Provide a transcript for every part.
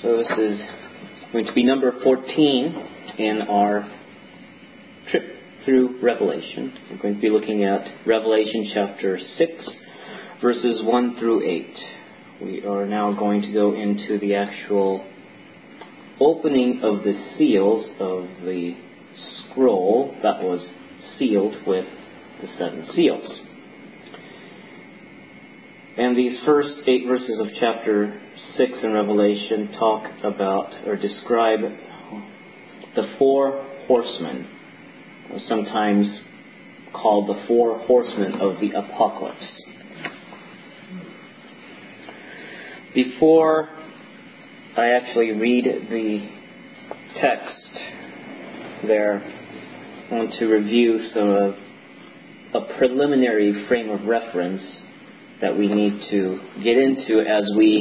So this is going to be number 14 in our trip through Revelation. We're going to be looking at Revelation chapter 6, verses 1 through 8. We are now going to go into the actual opening of the seals of the scroll that was sealed with the 7 seals. And these first 8 verses of chapter 6 in Revelation talk about or describe the 4 horsemen, sometimes called the 4 horsemen of the apocalypse. Before I actually read the text there, I want to review a preliminary frame of reference that we need to get into as we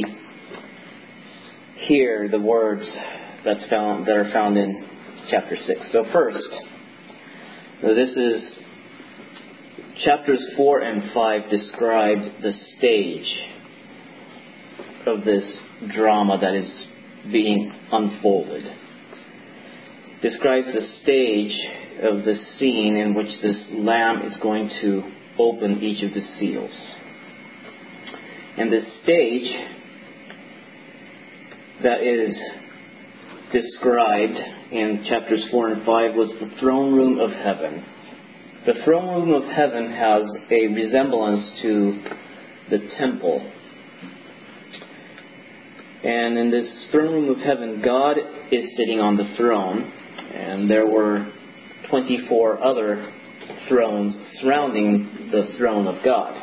hear the words that are found in chapter 6. So first, this is chapters 4 and 5 describe the stage of this drama that is being unfolded. Describes the stage of the scene in which this Lamb is going to open each of the seals. And this stage that is described in chapters 4 and 5 was the throne room of heaven. The throne room of heaven has a resemblance to the temple. And in this throne room of heaven, God is sitting on the throne, and there were 24 other thrones surrounding the throne of God.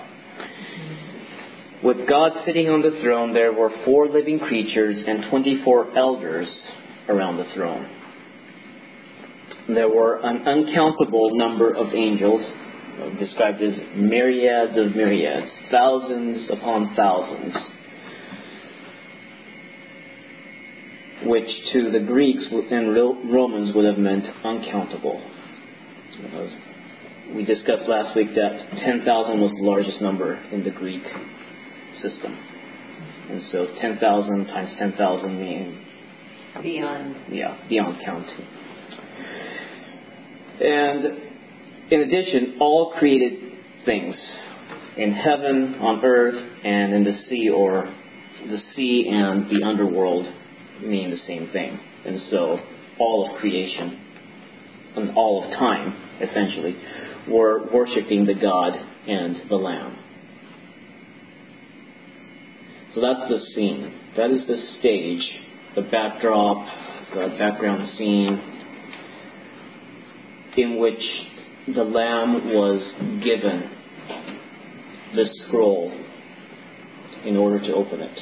With God sitting on the throne, there were 4 living creatures and 24 elders around the throne. There were an uncountable number of angels, described as myriads of myriads, thousands upon thousands, which to the Greeks and Romans would have meant uncountable. We discussed last week that 10,000 was the largest number in the Greek system. And so 10,000 times 10,000 meaning beyond counting. And in addition, all created things in heaven, on earth, and in the sea, or the sea and the underworld mean the same thing. And so all of creation and all of time, essentially, were worshiping the God and the Lamb. So that's the scene. That is the stage, the backdrop, the background scene in which the Lamb was given the scroll in order to open it.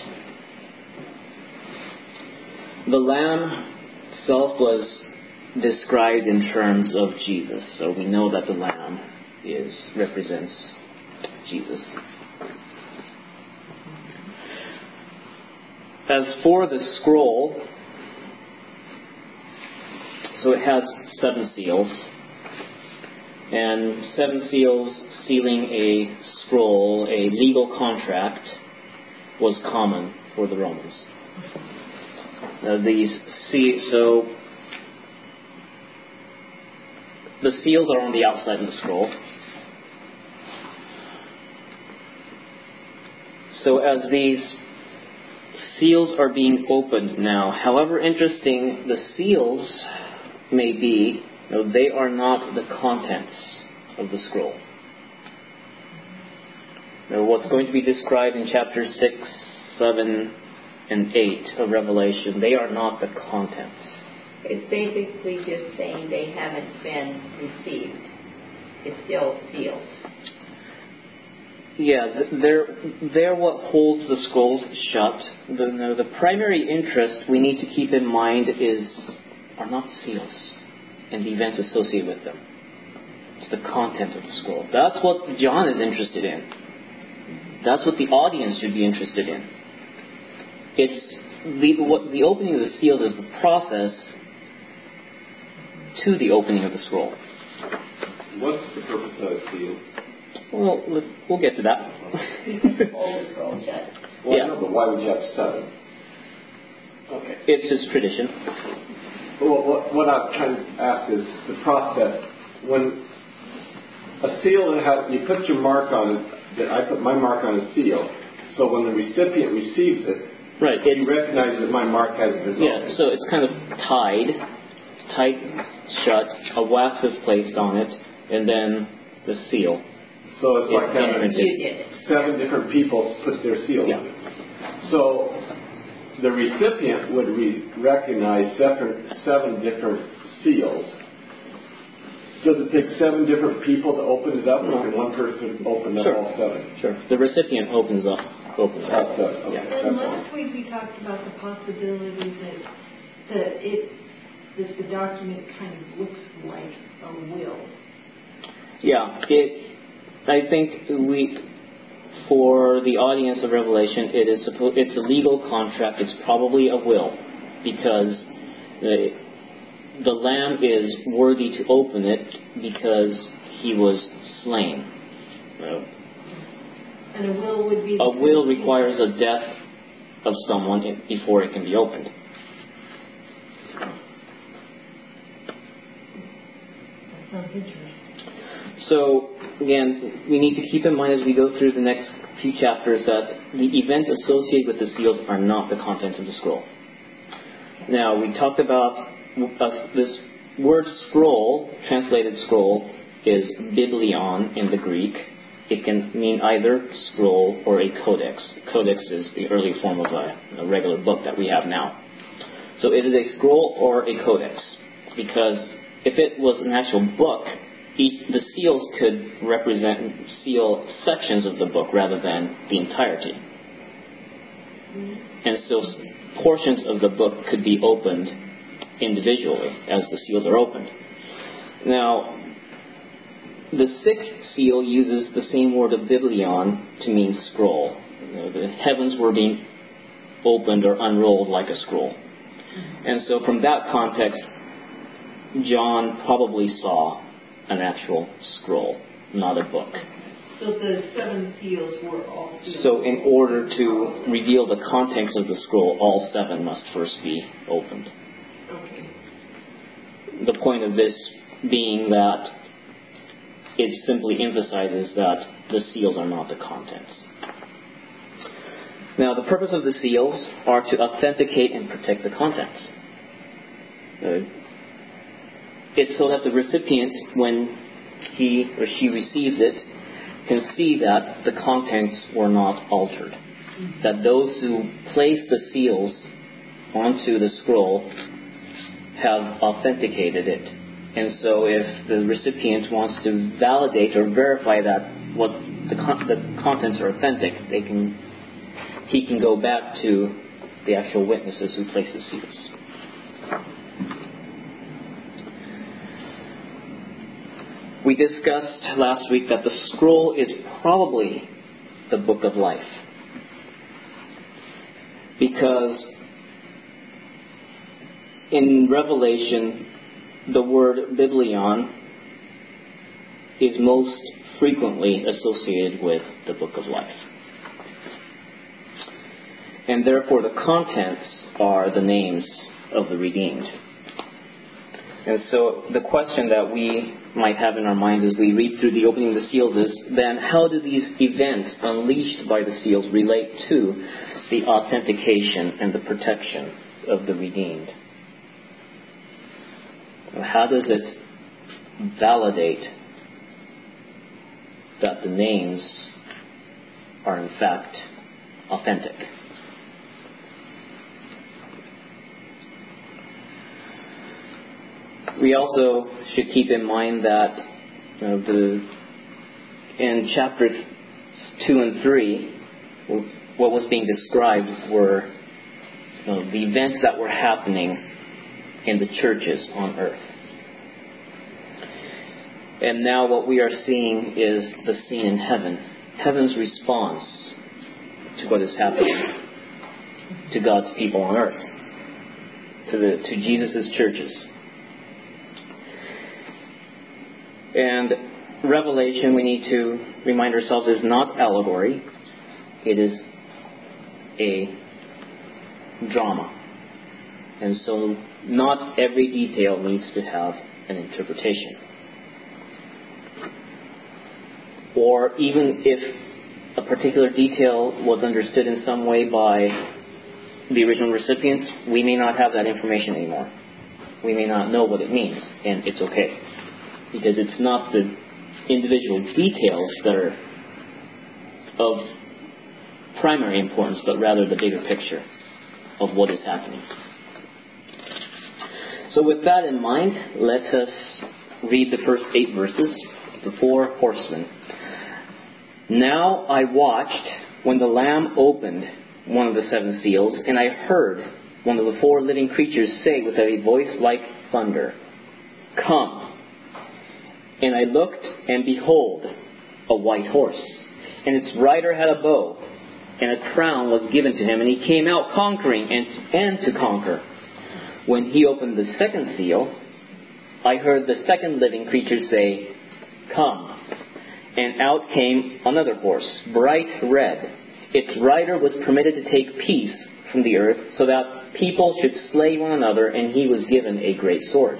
The Lamb itself was described in terms of Jesus. So we know that the Lamb represents Jesus. As for the scroll, so it has 7 seals. And 7 seals sealing a scroll, a legal contract, was common for the Romans. So the seals are on the outside of the scroll. So as these seals are being opened now, however interesting the seals may be, they are not the contents of the scroll. Now, what's going to be described in chapters 6, 7, and 8 of Revelation, they are not the contents. It's basically just saying they haven't been received. It's still sealed. Yeah, they're what holds the scrolls shut. The primary interest we need to keep in mind are not seals and the events associated with them. It's the content of the scroll. That's what John is interested in. That's what the audience should be interested in. It's the opening of the seals is the process to the opening of the scroll. What's the purpose of a seal? Well, we'll get to that. All the scrolls shut. Well, yeah. I know, but why would you have 7? Okay. It's just tradition. Well, what I'm trying to ask is the process. When a seal, you put your mark on it, I put my mark on a seal, so when the recipient receives it, right, he recognizes that my mark has been broken. Yeah, so it's kind of tight shut, a wax is placed on it, and then the seal. So it's like having You did it. 7 different people put their seal on it. So the recipient would recognize 7 different seals. Does it take 7 different people to open it up, or can one person open up all 7? Sure. The recipient opens up. All 7. Okay. Yeah. And last week we talked about the possibility that the document kind of looks like a will. Yeah. I think for the audience of Revelation, it's a legal contract. It's probably a will, because the Lamb is worthy to open it because he was slain. And a will would be... A will requires a death of someone before it can be opened. That sounds interesting. So, again, we need to keep in mind as we go through the next few chapters that the events associated with the seals are not the contents of the scroll. Now, we talked about this word scroll, translated scroll, is biblion in the Greek. It can mean either scroll or a codex. Codex is the early form of a regular book that we have now. So it is a scroll or a codex, because if it was an actual book, the seals could represent seal sections of the book rather than the entirety. And so portions of the book could be opened individually as the seals are opened. Now, the 6th seal uses the same word of biblion to mean scroll. The heavens were being opened or unrolled like a scroll. And so from that context, John probably saw an actual scroll, not a book. So the 7 seals were all sealed. So in order to reveal the contents of the scroll, all 7 must first be opened. Okay. The point of this being that it simply emphasizes that the seals are not the contents. Now, the purpose of the seals are to authenticate and protect the contents. It's so that the recipient, when he or she receives it, can see that the contents were not altered. That those who place the seals onto the scroll have authenticated it. And so if the recipient wants to validate or verify that what the contents are authentic, he can go back to the actual witnesses who placed the seals. We discussed last week that the scroll is probably the book of life, because in Revelation, the word biblion is most frequently associated with the book of life. And therefore the contents are the names of the redeemed. And so the question that we might have in our minds as we read through the opening of the seals is, then how do these events unleashed by the seals relate to the authentication and the protection of the redeemed? How does it validate that the names are in fact authentic? We also should keep in mind that in chapters 2 and 3, what was being described were the events that were happening in the churches on earth. And now what we are seeing is the scene in heaven. Heaven's response to what is happening to God's people on earth, to Jesus' churches. And Revelation, we need to remind ourselves, is not allegory. It is a drama. And so not every detail needs to have an interpretation. Or even if a particular detail was understood in some way by the original recipients, we may not have that information anymore. We may not know what it means, and it's okay. Because it's not the individual details that are of primary importance, but rather the bigger picture of what is happening. So with that in mind, let us read the first 8 verses, the 4 horsemen. Now I watched when the Lamb opened one of the 7 seals, and I heard one of the 4 living creatures say with a voice like thunder, "Come." And I looked, and behold, a white horse, and its rider had a bow, and a crown was given to him, and he came out conquering and to conquer. When he opened the 2nd seal, I heard the 2nd living creature say, "Come." And out came another horse, bright red. Its rider was permitted to take peace from the earth, so that people should slay one another, and he was given a great sword.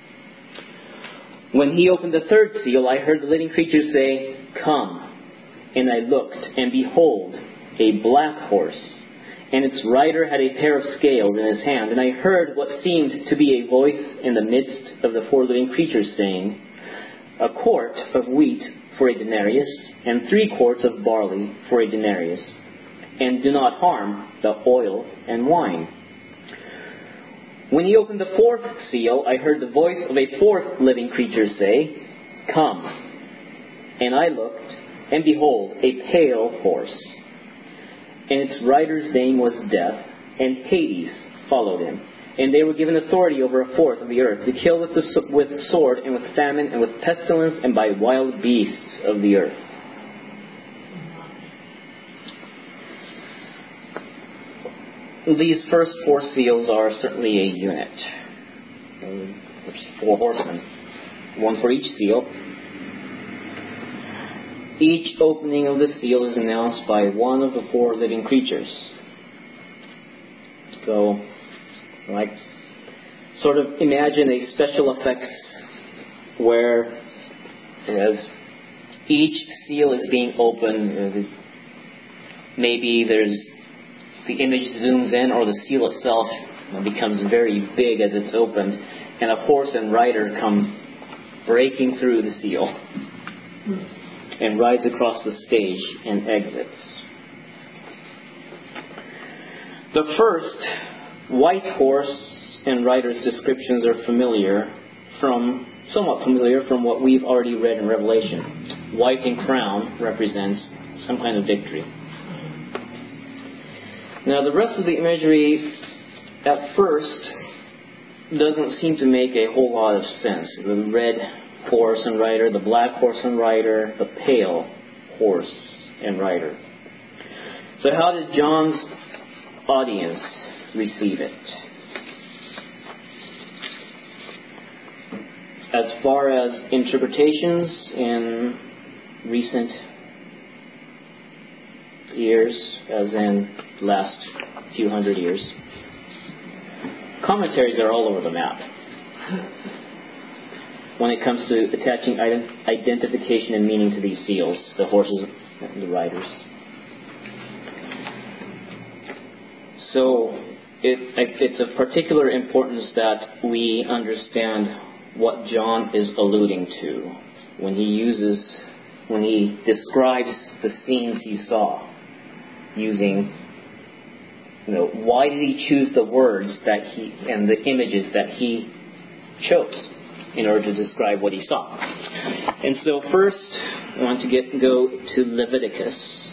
When he opened the 3rd seal, I heard the living creature say, "Come." And I looked, and behold, a black horse, and its rider had a pair of scales in his hand. And I heard what seemed to be a voice in the midst of the 4 living creatures saying, "A quart of wheat for a denarius, and 3 quarts of barley for a denarius, and do not harm the oil and wine." When he opened the 4th seal, I heard the voice of a 4th living creature say, "Come." And I looked, and behold, a pale horse, and its rider's name was Death, and Hades followed him. And they were given authority over 1/4 of the earth, to kill with sword, and with famine, and with pestilence, and by wild beasts of the earth. These first 4 seals are certainly a unit. There's 4 horsemen, 1 for each seal. Each opening of the seal is announced by one of the 4 living creatures. So, like, sort of imagine a special effects where, as each seal is being opened, maybe the image zooms in, or the seal itself becomes very big as it's opened, and a horse and rider come breaking through the seal and rides across the stage and exits. The first white horse and rider's descriptions are somewhat familiar from what we've already read in Revelation. White and crown represents some kind of victory. Now, the rest of the imagery at first doesn't seem to make a whole lot of sense. The red horse and rider, the black horse and rider, the pale horse and rider. So how did John's audience receive it? As far as interpretations in recent years, as in last few hundred years, commentaries are all over the map when it comes to attaching identification and meaning to these seals, the horses and the riders. So it's of particular importance that we understand what John is alluding to when he describes the scenes he saw, using, why did he choose the words and the images that he chose in order to describe what he saw. And so first, I want to go to Leviticus.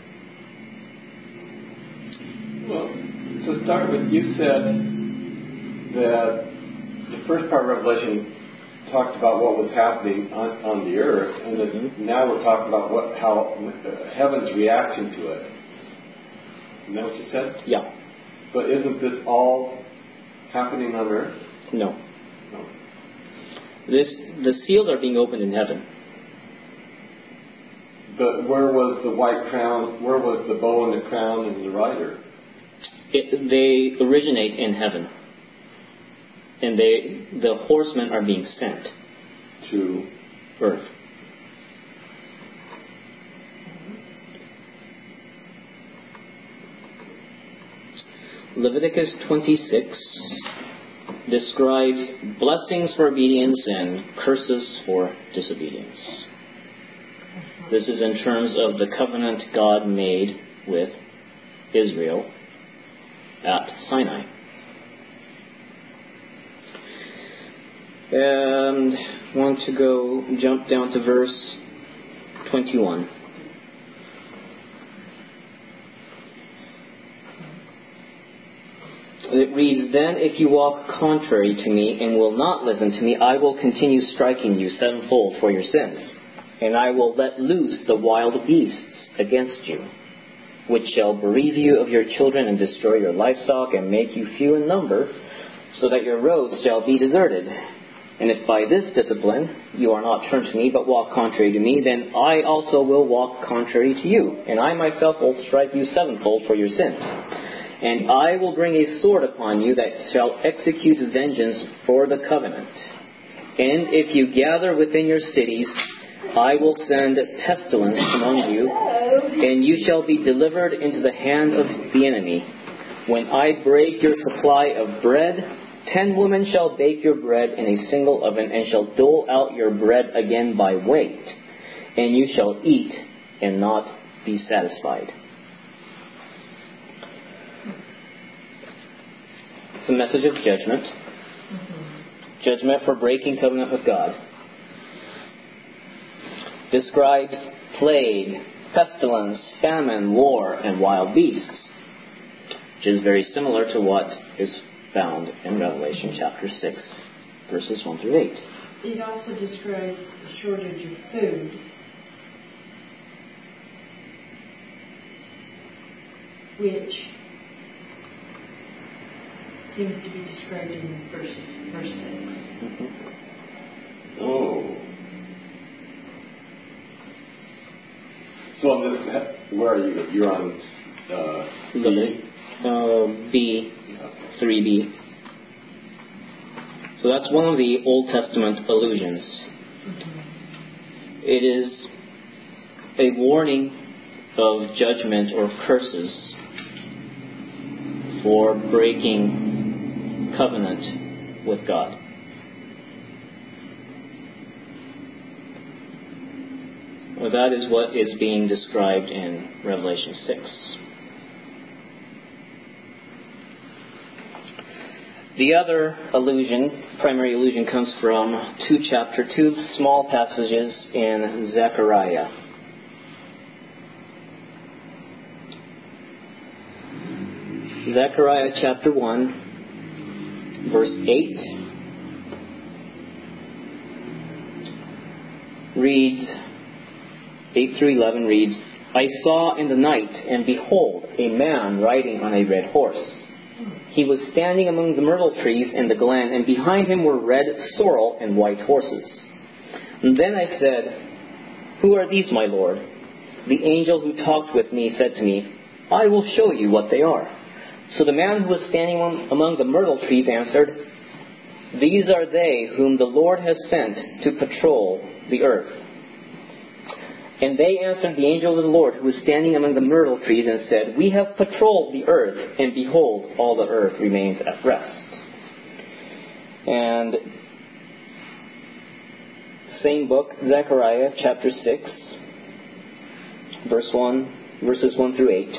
Well, to start with, you said that the first part of Revelation talked about what was happening on the earth, and that now we're talking about how heaven's reaction to it. Isn't that what you said? Yeah. But isn't this all happening on earth? No. The seals are being opened in heaven. But where was the white crown? Where was the bow and the crown and the rider? They originate in heaven. And the horsemen are being sent to earth. Leviticus 26 describes blessings for obedience and curses for disobedience. This is in terms of the covenant God made with Israel at Sinai. And I want to jump down to verse 21. It reads, "Then if you walk contrary to me and will not listen to me, I will continue striking you sevenfold for your sins. And I will let loose the wild beasts against you, which shall bereave you of your children and destroy your livestock and make you few in number, so that your roads shall be deserted. And if by this discipline you are not turned to me, but walk contrary to me, then I also will walk contrary to you, and I myself will strike you sevenfold for your sins. And I will bring a sword upon you that shall execute vengeance for the covenant. And if you gather within your cities, I will send pestilence among you, and you shall be delivered into the hand of the enemy. When I break your supply of bread, 10 women shall bake your bread in a single oven, and shall dole out your bread again by weight, and you shall eat and not be satisfied." It's a message of judgment. Judgment for breaking covenant with God. Describes plague, pestilence, famine, war, and wild beasts, which is very similar to what is found in Revelation chapter 6, verses 1 through 8. It also describes a shortage of food. Which seems to be described in verse 6. Oh. So on this, where are you? You're on B, 3b. So that's one of the Old Testament allusions. It is a warning of judgment or curses for breaking covenant with God. Well, that is what is being described in Revelation 6. The other allusion, primary allusion, comes from two small passages in Zechariah. Zechariah chapter 1, verse 8 reads, 8 through 11 reads, "I saw in the night, and behold, a man riding on a red horse. He was standing among the myrtle trees in the glen, and behind him were red sorrel and white horses. And then I said, 'Who are these, my Lord?' The angel who talked with me said to me, 'I will show you what they are.' So the man who was standing among the myrtle trees answered, 'These are they whom the Lord has sent to patrol the earth.' And they answered the angel of the Lord who was standing among the myrtle trees and said, 'We have patrolled the earth, and behold, all the earth remains at rest.'" And same book, Zechariah chapter 6, verses 1 through 8.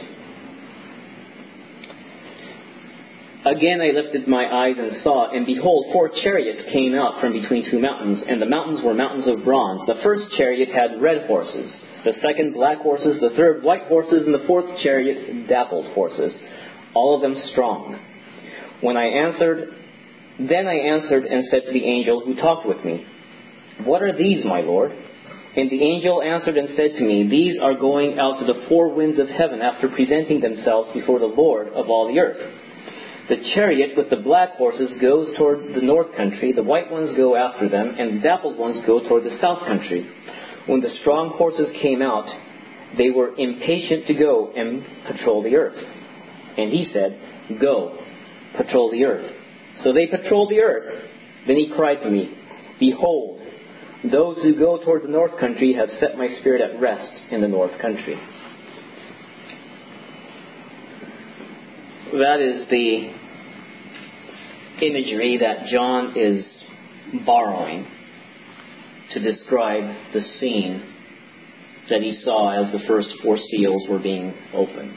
"Again I lifted my eyes and saw, and behold, 4 chariots came out from between 2 mountains, and the mountains were mountains of bronze. The first chariot had red horses, the second black horses, the third white horses, and the fourth chariot dappled horses, all of them strong. Then I answered and said to the angel who talked with me, 'What are these, my Lord?' And the angel answered and said to me, 'These are going out to the 4 winds of heaven after presenting themselves before the Lord of all the earth. The chariot with the black horses goes toward the north country, the white ones go after them, and the dappled ones go toward the south country.' When the strong horses came out, they were impatient to go and patrol the earth. And he said, 'Go, patrol the earth.' So they patrolled the earth. Then he cried to me, Behold, those who go toward the north country have set my spirit at rest in the north country. That is the imagery that John is borrowing to describe the scene that he saw as the first 4 seals were being opened.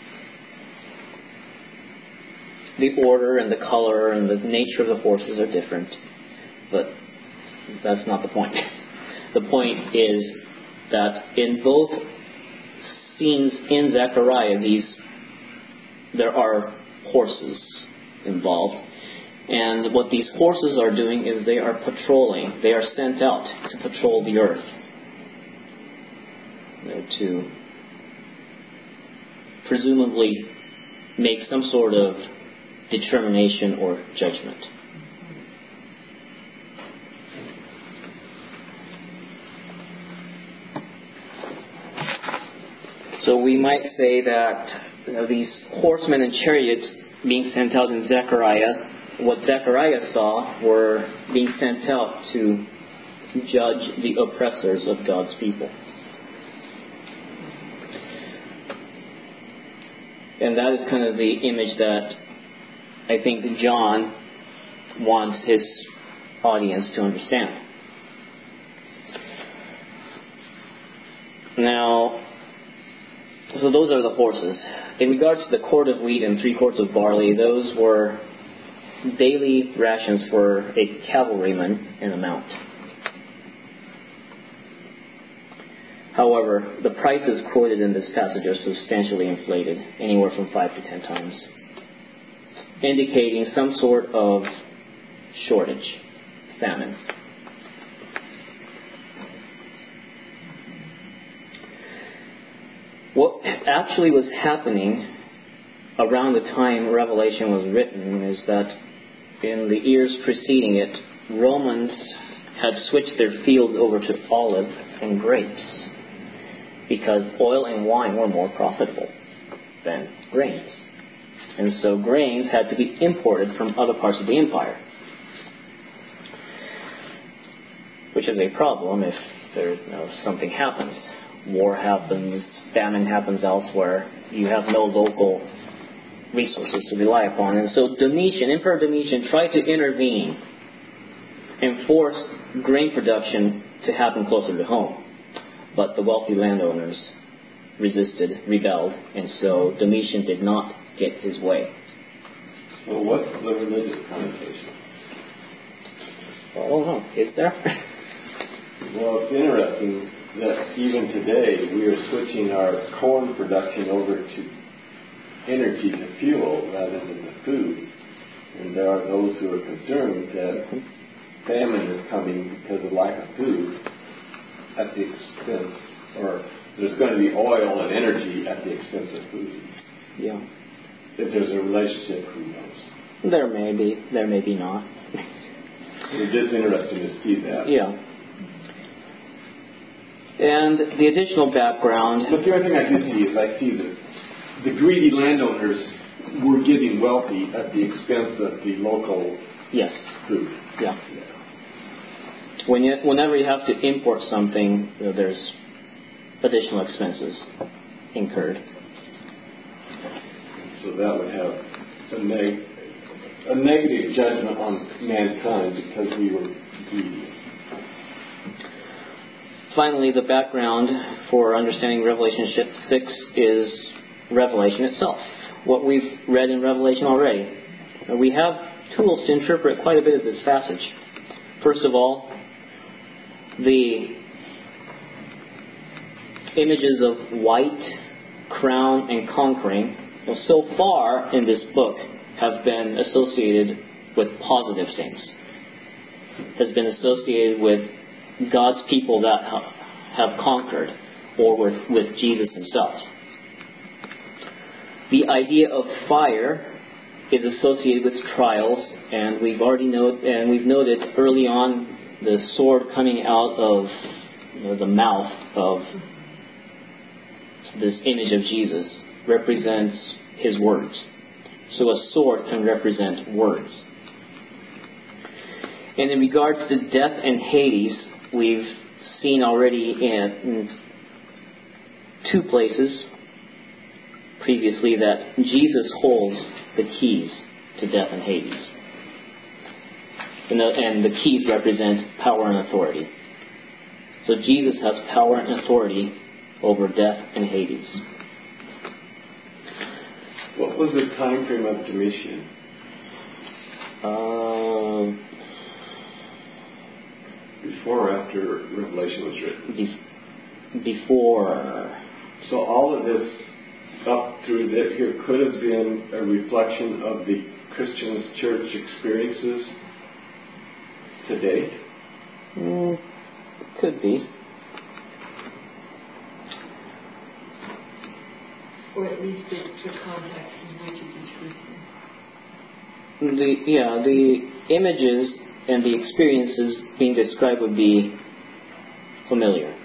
The order and the color and the nature of the horses are different, but that's not the point. The point is that in both scenes in Zechariah, there are horses involved. And what these horses are doing is they are patrolling. They are sent out to patrol the earth. To presumably make some sort of determination or judgment. So we might say that these horsemen and chariots being sent out in Zechariah, what Zechariah saw were being sent out to judge the oppressors of God's people. And that is kind of the image that I think John wants his audience to understand. Now, so those are the horses. In regards to the quart of wheat and 3 quarts of barley, those were daily rations for a cavalryman in a mount. However, the prices quoted in this passage are substantially inflated, anywhere from 5 to 10 times, indicating some sort of shortage, famine. What actually was happening around the time Revelation was written is that in the years preceding it, Romans had switched their fields over to olive and grapes because oil and wine were more profitable than grains. And so grains had to be imported from other parts of the empire, which is a problem if something happens. War happens, famine happens elsewhere. You have no local resources to rely upon. And so Emperor Domitian tried to intervene and force grain production to happen closer to home. But the wealthy landowners rebelled, and so Domitian did not get his way. So what's the religious connotation? I don't know. Is there? Well, it's interesting that even today we are switching our corn production over to energy to fuel rather than the food. And there are those who are concerned that famine is coming because of lack of food at the expense, or there's going to be oil and energy at the expense of food. Yeah. If there's a relationship, who knows? There may be not. It is interesting to see that. Yeah. And the additional background... But the other thing I do see is I see that the greedy landowners were getting wealthy at the expense of the local food. Yeah. Whenever you have to import something, there's additional expenses incurred. So that would have a negative judgment on mankind because we were greedy. Finally, the background for understanding Revelation 6 is Revelation itself. What we've read in Revelation already. We have tools to interpret quite a bit of this passage. First of all, the images of white, crown, and conquering, so far in this book, have been associated with positive things. Has been associated with God's people that have conquered, or with Jesus himself. The idea of fire is associated with trials, and we've noted early on the sword coming out of the mouth of this image of Jesus represents his words. So a sword can represent words. And in regards to death and Hades, we've seen already in 2 places previously that Jesus holds the keys to death and Hades. And the keys represent power and authority. So Jesus has power and authority over death and Hades. What was the time frame of Domitian? Before or after Revelation was written? Before. So all of this up through here could have been a reflection of the Christian church experiences to date? Could be. Or at least the context in which it is written. The images and the experiences being described would be familiar.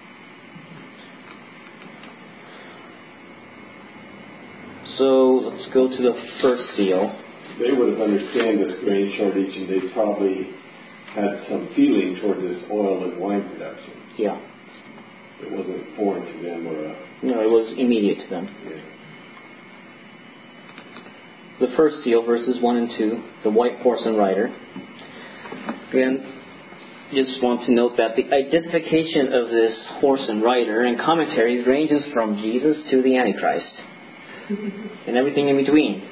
So let's go to the first seal. They would have understood this grain shortage, and they probably had some feeling towards this oil and wine production. Yeah. It wasn't foreign to them or No, it was immediate to them. Yeah. The first seal, verses 1 and 2, the white horse and rider. Again, just want to note that the identification of this horse and rider in commentaries ranges from Jesus to the Antichrist and everything in between.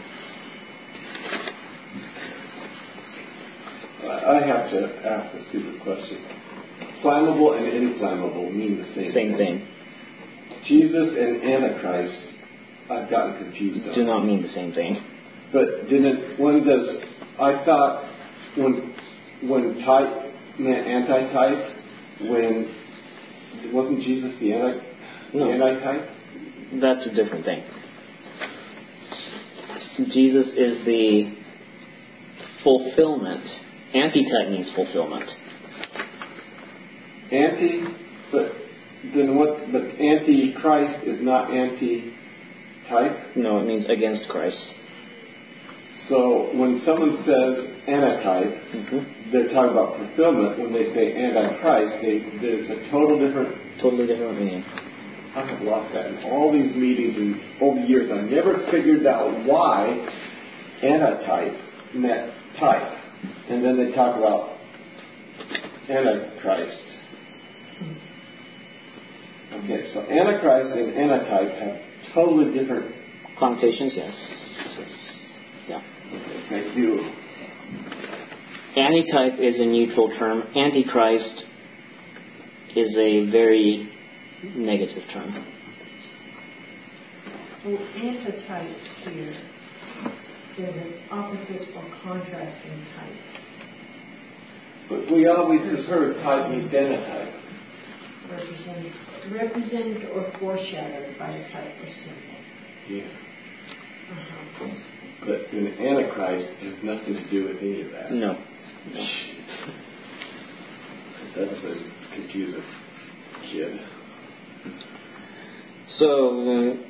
I have to ask a stupid question. Flammable and inflammable mean the same thing. Jesus and Antichrist, I've gotten confused on. Do not mean the same thing. But I thought when type meant antitype, when wasn't Jesus the antitype? That's a different thing. Jesus is the fulfillment. Antitype means fulfillment. But Antichrist is not anti-type? No, it means against Christ. So when someone says antitype, they're talking about fulfillment. When they say antichrist, there's a totally different meaning. I have lost that in all these meetings and over the years. I never figured out why antitype meant type. And then they talk about Antichrist. Okay, so Antichrist and antitype have totally different connotations, yes. Yeah. Okay, thank you. Antitype is a neutral term. Antichrist is a very negative term. Well, antitype here is an opposite or contrasting type. But we always have heard type means antitype. Represented or foreshadowed by a type or symbol. Yeah. But an Antichrist has nothing to do with any of that. No. That's a confusing kid. So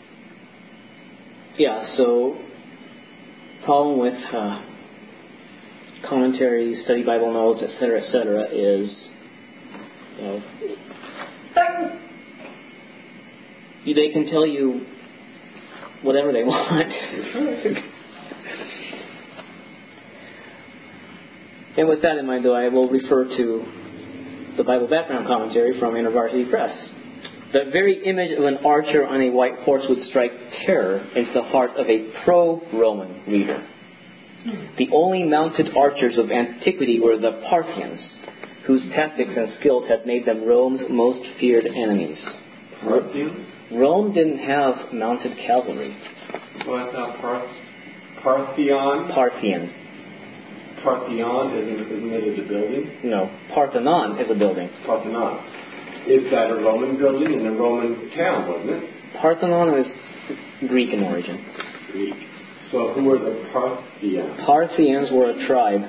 problem with commentaries, study Bible notes, etc., is, they can tell you whatever they want. And with that in mind, though, I will refer to the Bible background commentary from InterVarsity Press. The very image of an archer on a white horse would strike terror into the heart of a pro-Roman reader. The only mounted archers of antiquity were the Parthians, whose tactics and skills had made them Rome's most feared enemies. Parthians? Rome didn't have mounted cavalry. Well, I thought Parthian. Parthenon, isn't it a building? No, Parthenon is a building. Parthenon. Is that a Roman building in a Roman town, wasn't it? Parthenon is Greek in origin. Greek. So who were the Parthians? Parthians were a tribe.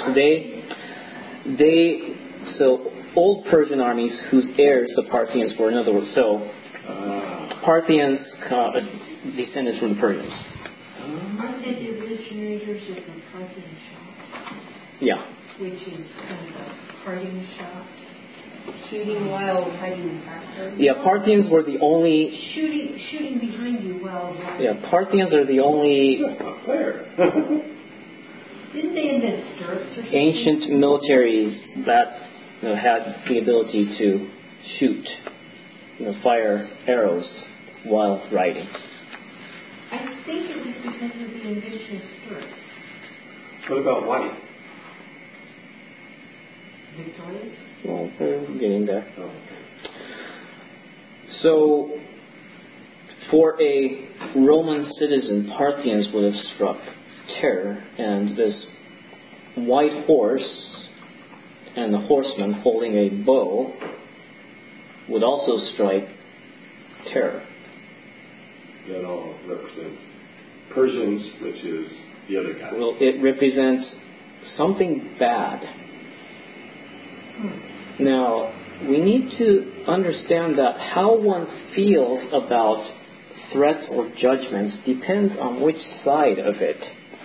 So old Persian armies whose heirs the Parthians were. In other words, Parthians descended from the Persians. Aren't they the originators of the Parthian shop? Yeah. which is kind of a parting shot. Shooting while hiding backwards. Yeah, Parthians were the only... Shooting behind you while... Yeah, Parthians are the only... That's not fair. Didn't they invent stirrups or something? ancient militaries that had the ability to shoot, fire arrows while riding. I think it was because of the invention of stirrups. What about white? Victorious? Well, we're getting there. Oh. So, for a Roman citizen, Parthians would have struck terror, and this white horse and the horseman holding a bow would also strike terror. That all represents Persians, which is the other guy. Well, it represents something bad. Now, we need to understand that how one feels about threats or judgments depends on which side of it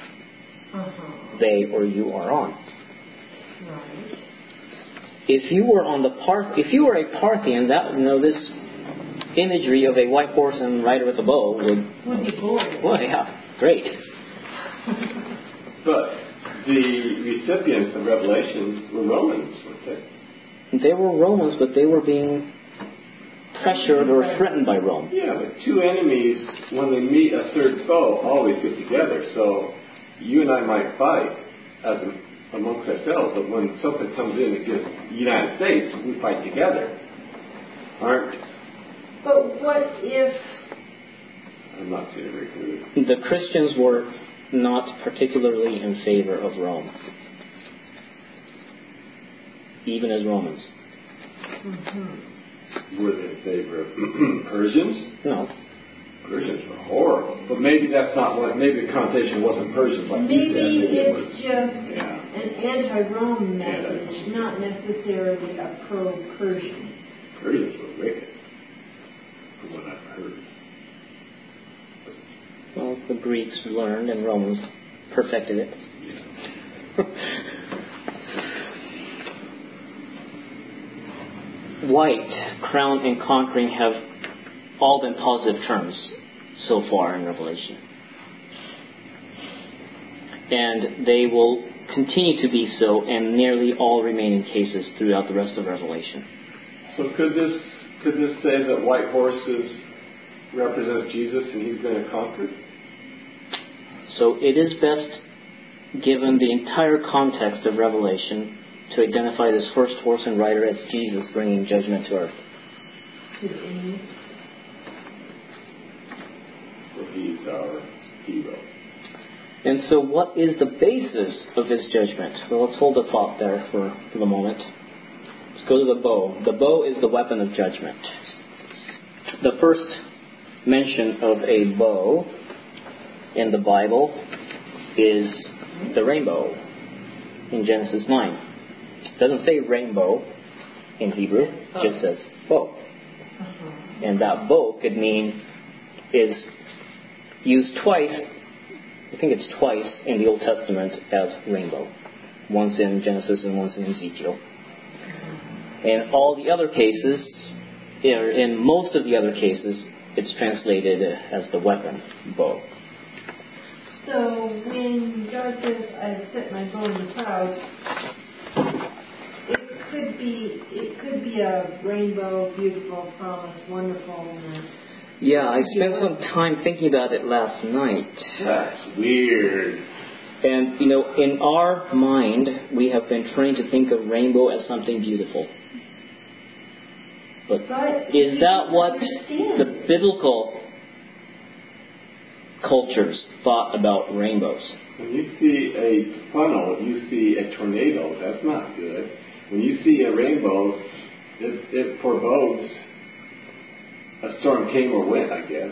they or you are on. Right. If you were a Parthian, that this imagery of a white horse and rider with a bow would be glorious. Well, yeah, great. But the recipients of Revelation were Romans, weren't they? They were Romans, but they were being pressured or threatened by Rome. Yeah, but two enemies, when they meet a third foe, always get together. So you and I might fight amongst ourselves, but when something comes in against the United States, we fight together. But what if... I'm not saying it very clearly. The Christians were not particularly in favor of Rome, even as Romans. Were they in favor of Persians? No. Persians were horrible. But maybe that's not what, maybe the connotation wasn't Persians like you said. Maybe Maybe it's just an anti-Rome message, not necessarily a pro-Persian. Persians were wicked, from what I've heard. Well, the Greeks learned and Romans perfected it. White, crown, and conquering have all been positive terms so far in Revelation. And they will continue to be so in nearly all remaining cases throughout the rest of Revelation. So could this say that white horses represents Jesus and he's going to conquer? So it is best, given the entire context of Revelation, to identify this first horse and rider as Jesus bringing judgment to earth. So he's our hero. And so what is the basis of his judgment? Well, let's hold the thought there for the moment. Let's go to the bow. The bow is the weapon of judgment. The first mention of a bow in the Bible is the rainbow in Genesis 9. It doesn't say rainbow in Hebrew. It just says bow. And that bow could mean is used twice. I think it's twice in the Old Testament as rainbow. Once in Genesis and once in Ezekiel. In all the other cases, or in most of the other cases, it's translated as the weapon, bow. So when God says, I have set my bow in the clouds, it could be a rainbow, beautiful, promise, wonderfulness. Yeah, I spent some time thinking about it last night. That's weird. And, in our mind, we have been trained to think of rainbow as something beautiful. But is that what the biblical cultures thought about rainbows? When you see a funnel, you see a tornado. That's not good. When you see a rainbow, it forebodes a storm came or went, I guess.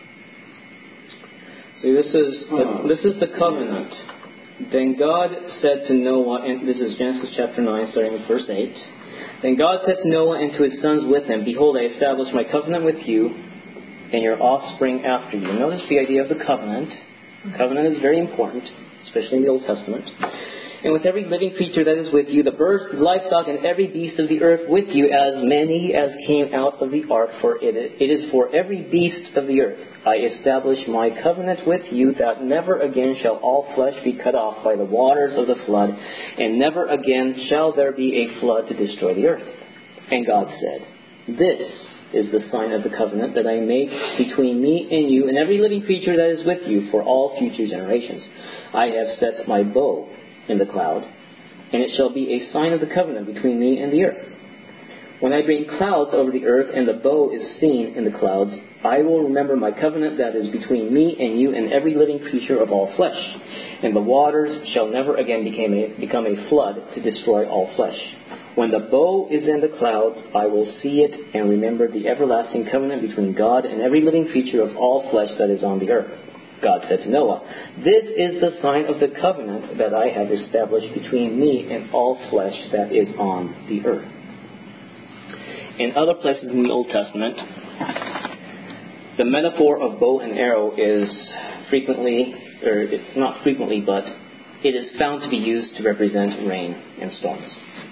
See, this is the covenant. Then God said to Noah, and this is Genesis chapter 9, starting with verse 8. Then God said to Noah and to his sons with him, Behold, I establish my covenant with you and your offspring after you. Notice the idea of the covenant. Covenant is very important, especially in the Old Testament. and with every living creature that is with you, the birds, the livestock, and every beast of the earth with you, as many as came out of the ark, for it is for every beast of the earth. I establish my covenant with you, that never again shall all flesh be cut off by the waters of the flood, and never again shall there be a flood to destroy the earth. And God said, this is the sign of the covenant that I make between me and you and every living creature that is with you for all future generations. I have set my bow in the cloud, and it shall be a sign of the covenant between me and the earth. When I bring clouds over the earth and the bow is seen in the clouds, I will remember my covenant that is between me and you and every living creature of all flesh. And the waters shall never again become a flood to destroy all flesh. When the bow is in the clouds, I will see it and remember the everlasting covenant between God and every living creature of all flesh that is on the earth. God said to Noah, this is the sign of the covenant that I have established between me and all flesh that is on the earth. In other places in the Old Testament, the metaphor of bow and arrow is frequently, or it's not frequently, but it is found to be used to represent rain and storms.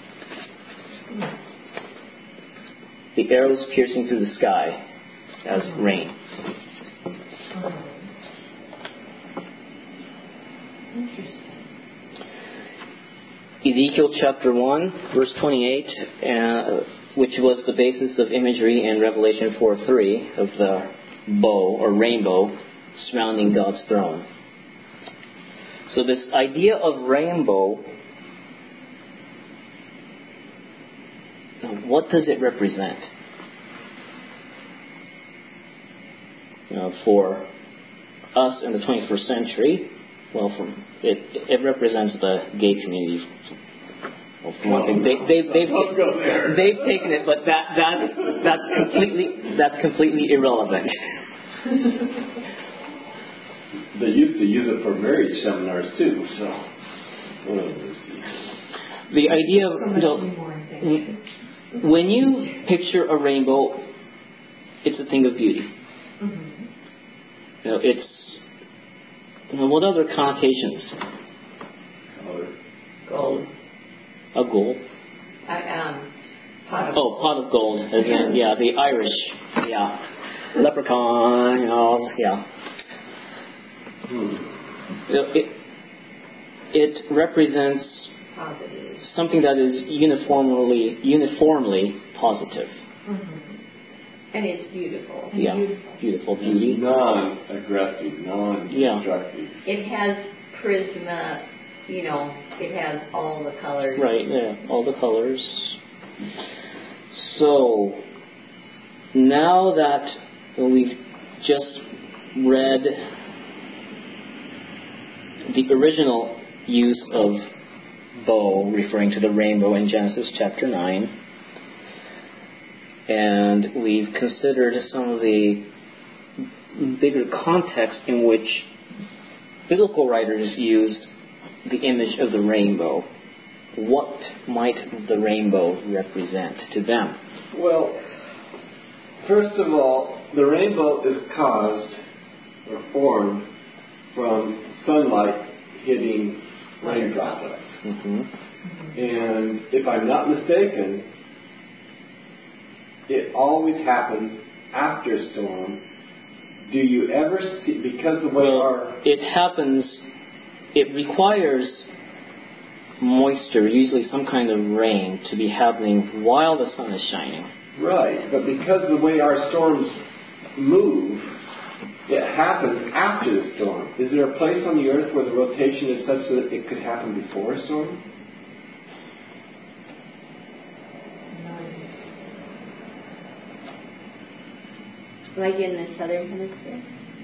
The arrows piercing through the sky as rain. Interesting. Ezekiel chapter 1, verse 28, which was the basis of imagery in Revelation 4:3 of the bow or rainbow surrounding God's throne. So this idea of rainbow, what does it represent? For us in the 21st century, well, it represents the gay community. Well, for one thing, they've taken it, but that's completely irrelevant. They used to use it for marriage seminars too. So, the idea of when you picture a rainbow, it's a thing of beauty. Mm-hmm. It's what other connotations? Gold. A gold. Pot of pot of gold. As in, the Irish, leprechaun, It represents positive. something that is uniformly positive. Mm-hmm. And it's beautiful. Beautiful beauty. Non-aggressive, non-destructive. It has prisma, it has all the colors. Right, all the colors. So, now that we've just read the original use of bow, referring to the rainbow in Genesis chapter 9, and we've considered some of the bigger context in which biblical writers used the image of the rainbow. What might the rainbow represent to them? Well, first of all, the rainbow is caused or formed from sunlight hitting rain droplets. Mm-hmm. And if I'm not mistaken, it always happens after a storm. Do you ever see, because the way it happens, it requires moisture, usually some kind of rain, to be happening while the sun is shining. Right, but because of the way our storms move, it happens after the storm. Is there a place on the earth where the rotation is such that it could happen before a storm? Like in the southern hemisphere?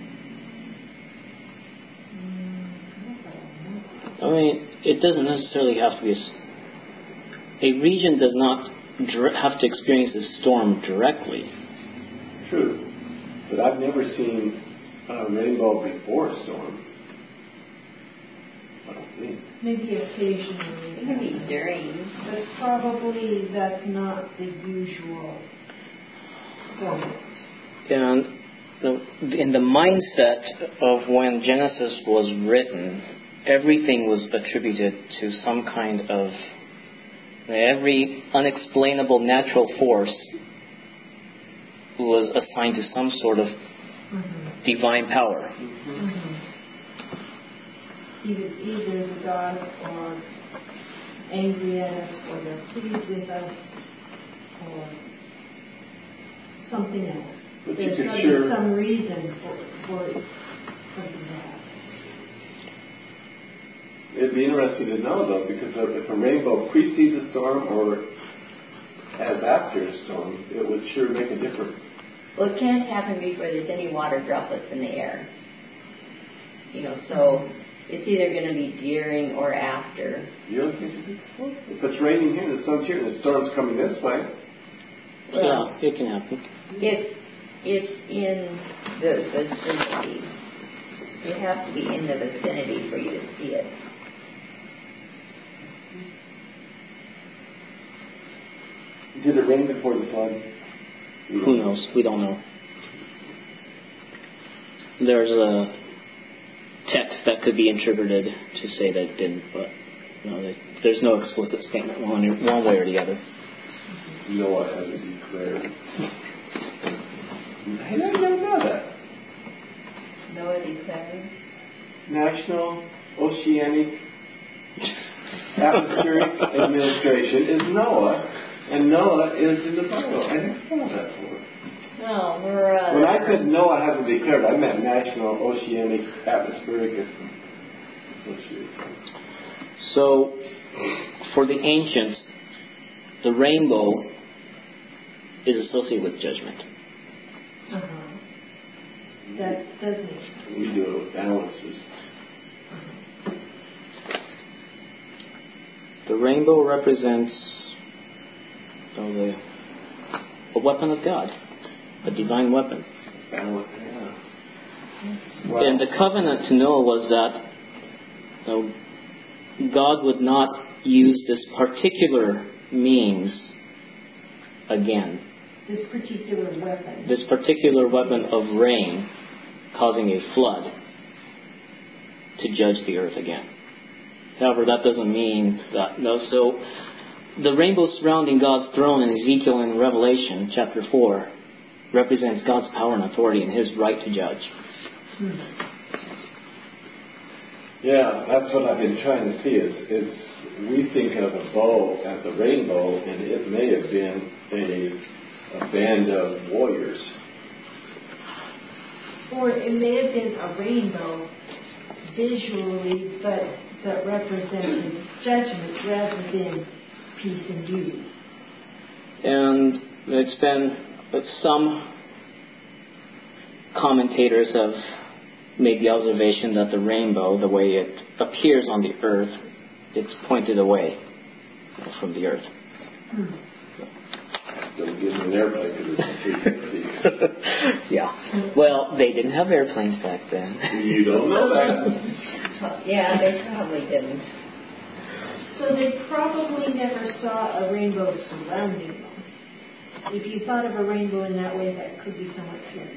I mean, it doesn't necessarily have to be a region does not have to experience a storm directly. True. But I've never seen a rainbow before a storm. I don't think. Maybe occasionally. It can be during. But probably that's not the usual format. And in the mindset of when Genesis was written, everything was attributed to some kind of, every unexplainable natural force was assigned to some sort of divine power. Either the gods are angry at us, or they're pleased with us, or something else. But there's you got could to sure be some reason for something to happen. It'd be interesting to know, though, because if a rainbow precedes a storm or as after a storm, it would sure make a difference. Well, it can't happen before there's any water droplets in the air. So it's either going to be during or after. You don't think if it's raining here, the sun's here, and the storm's coming this way? Well, yeah, it can happen. It's in the vicinity. You have to be in the vicinity for you to see it. Did it rain before the flood? Who knows? We don't know. There's a text that could be interpreted to say that it didn't, but there's no explicit statement one way or the other. Noah hasn't declared. I didn't know that. Noah declared? National Oceanic Atmospheric Administration is NOAA, and NOAA is in the Bible. I didn't know that before. No, when I said NOAA hasn't declared, I meant National Oceanic Atmospheric Administration. So, for the ancients, the rainbow is associated with judgment. That does make sense. We do analysis. The rainbow represents a weapon of God, a divine weapon. Yeah. And the covenant to Noah was that God would not use this particular means again. This particular weapon of rain causing a flood to judge the earth again. However, that doesn't mean that. So the rainbow surrounding God's throne in Ezekiel and Revelation chapter 4 represents God's power and authority and His right to judge. Yeah, that's what I've been trying to see is we think of a bow as a rainbow, and it may have been a band of warriors. Or it may have been a rainbow visually, but represented judgment rather than peace and beauty. And it's been, some commentators have made the observation that the rainbow, the way it appears on the earth, it's pointed away from the earth. Don't give them an airplane because it's a 360. Yeah. Well, they didn't have airplanes back then. You don't know that. Yeah, they probably didn't. So they probably never saw a rainbow surrounding them. If you thought of a rainbow in that way, that could be somewhat scary.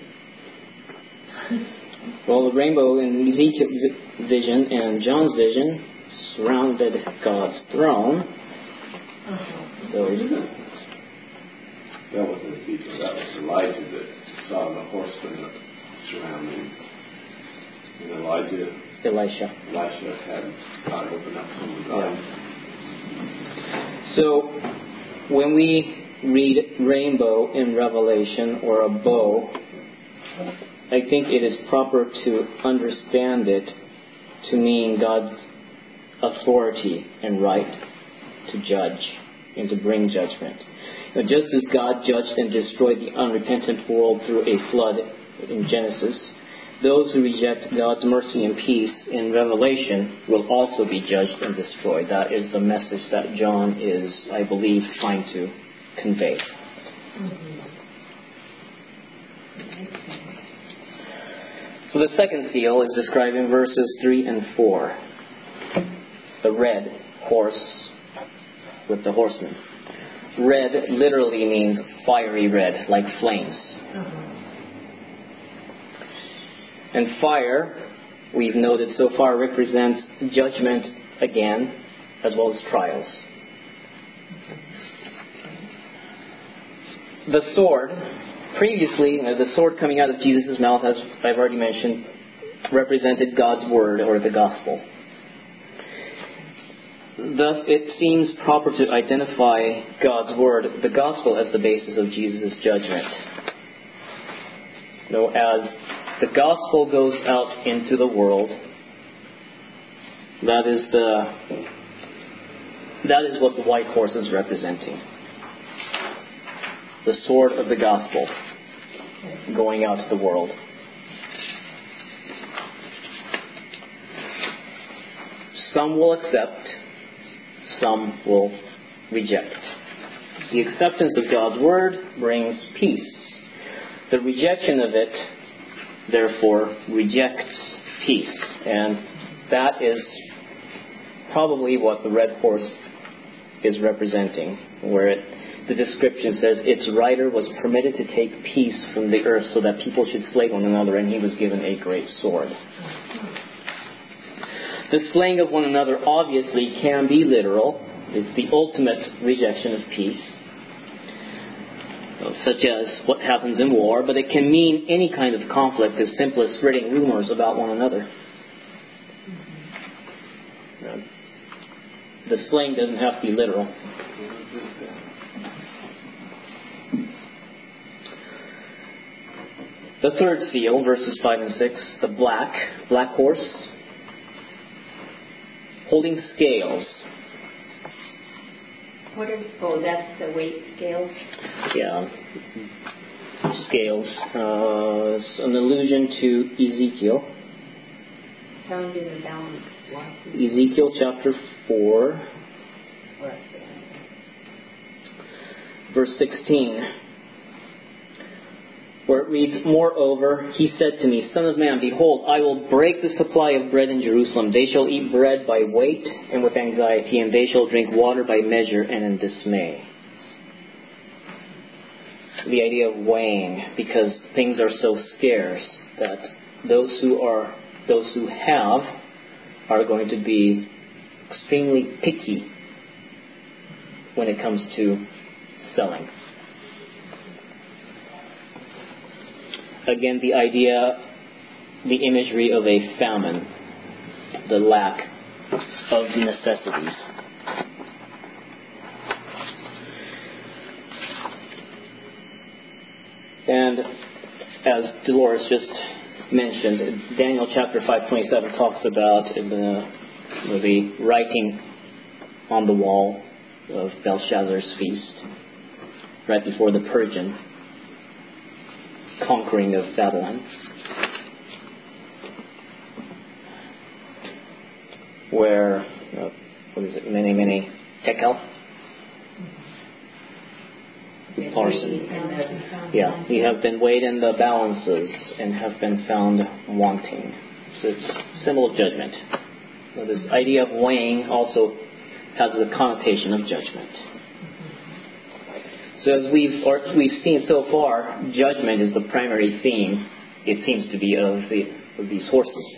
Well, the rainbow in Ezekiel's vision and John's vision surrounded God's throne. That wasn't Ezekiel, that was Elijah that saw the horsemen surrounding. And Elisha had God open up some of the eyes. So, when we read rainbow in Revelation or a bow, I think it is proper to understand it to mean God's authority and right to judge and to bring judgment. Just as God judged and destroyed the unrepentant world through a flood in Genesis, those who reject God's mercy and peace in Revelation will also be judged and destroyed. That is the message that John is, I believe, trying to convey. So the second seal is described in verses 3 and 4. The red horse with the horseman. Red literally means fiery red, like flames. And fire we've noted so far, represents judgment again, as well as trials. The sword, previously, the sword coming out of Jesus' mouth, as I've already mentioned, represented God's word, or the gospel. Thus, it seems proper to identify God's word, the gospel, as the basis of Jesus' judgment. As the gospel goes out into the world, that is what the white horse is representing. The sword of the gospel going out to the world. Some will accept, some will reject. The acceptance of God's word brings peace. The rejection of it, therefore, rejects peace. And that is probably what the red horse is representing, where the description says its rider was permitted to take peace from the earth so that people should slay one another, and he was given a great sword. The slaying of one another obviously can be literal. It's the ultimate rejection of peace, such as what happens in war, but it can mean any kind of conflict as simple as spreading rumors about one another. The slaying doesn't have to be literal. The third seal, verses 5 and 6, the black horse, holding scales. That's the weight scales? Yeah. Scales. It's an allusion to Ezekiel. Found in the balance. Ezekiel chapter 4, verse 16, where it reads, "Moreover, he said to me, Son of man, behold, I will break the supply of bread in Jerusalem. They shall eat bread by weight and with anxiety, and they shall drink water by measure and in dismay." The idea of weighing, because things are so scarce that those who have are going to be extremely picky when it comes to selling. Again, the imagery of a famine, the lack of necessities. And as Dolores just mentioned, Daniel chapter 5:27 talks about the writing on the wall of Belshazzar's feast, right before the Persian conquering of Babylon, where many tekel, parson, we have been weighed in the balances and have been found wanting. So it's a symbol of judgment. Now, this idea of weighing also has the connotation of judgment. So as we've seen so far, judgment is the primary theme, it seems to be, of these horses.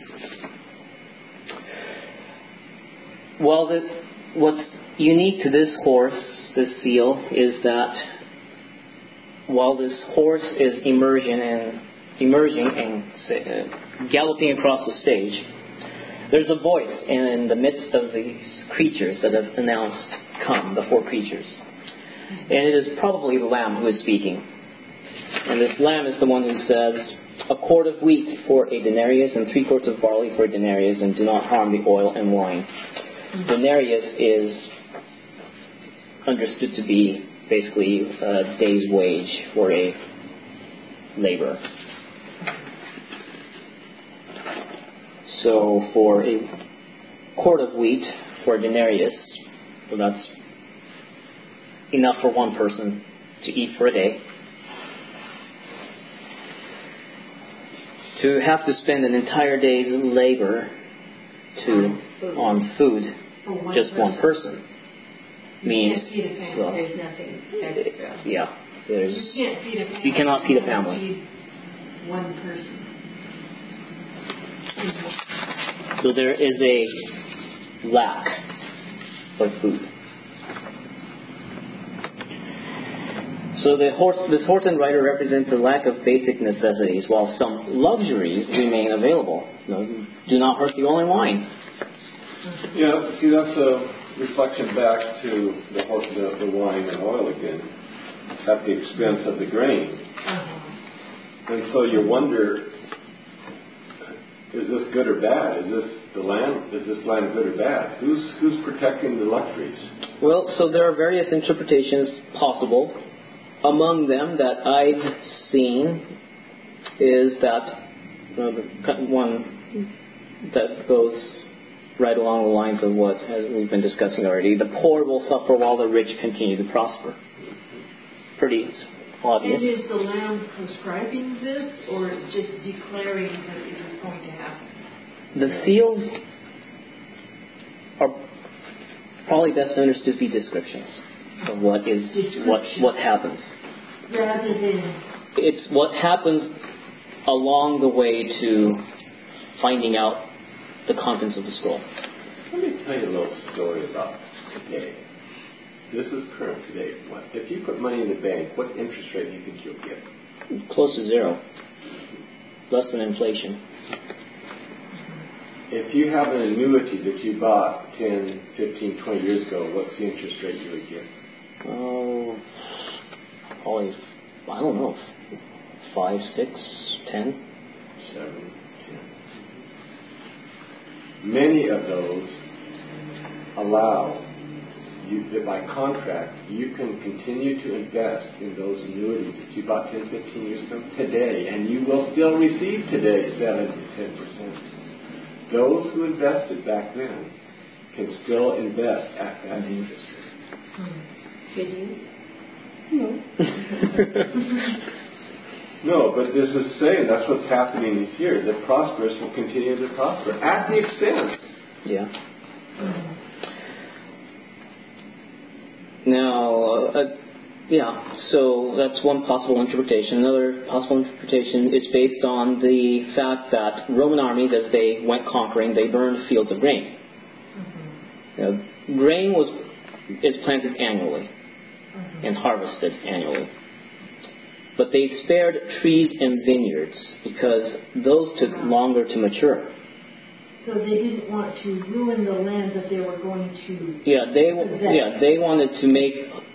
Well, what's unique to this horse, this seal, is that while this horse is emerging and galloping across the stage, there's a voice in the midst of these creatures that have announced, "Come," the four creatures. And it is probably the Lamb who is speaking. And this Lamb is the one who says, "A quart of wheat for a denarius and 3 quarts of barley for a denarius, and do not harm the oil and wine." Denarius is understood to be basically a day's wage for a laborer. So for a quart of wheat for a denarius, well, that's enough for one person to eat for a day. To have to spend an entire day's labor on food, just one person, means, well, there's nothing extra. Yeah, You cannot feed a family. you cannot feed a family. Feed one person. So there is a lack of food. So this horse and rider represents the lack of basic necessities, while some luxuries remain available. Do not hurt the oil and wine. Yeah, see, that's a reflection back to the wine and oil again, at the expense of the grain. And so you wonder, is this good or bad? Is this land good or bad? Who's protecting the luxuries? Well, so there are various interpretations possible. Among them that I've seen is that one that goes right along the lines of what we've been discussing already. The poor will suffer while the rich continue to prosper. Pretty obvious. And is the Lamb prescribing this, or just declaring that it is going to happen? The seals are probably best understood to be descriptions of what happens. Rather than... It's what happens along the way to finding out the contents of the scroll. Let me tell you a little story about today. This is current today. If you put money in the bank, what interest rate do you think you'll get? Close to zero. Less than inflation. If you have an annuity that you bought 10, 15, 20 years ago, what's the interest rate you would get? Oh, probably, I don't know, 5, 6, 10? 7, 10. Many of those allow you, that by contract, you can continue to invest in those annuities that you bought 10, 15 years ago today, and you will still receive today 7 to 10%. Those who invested back then can still invest at that interest rate. Did you? No. No, but this is saying that's what's happening here. The prosperous will continue to prosper at the expense. Yeah. Now, so that's one possible interpretation. Another possible interpretation is based on the fact that Roman armies, as they went conquering, they burned fields of grain. Grain is planted annually and harvested annually. But they spared trees and vineyards because those took longer to mature. So they didn't want to ruin the land that they were going to they wanted to make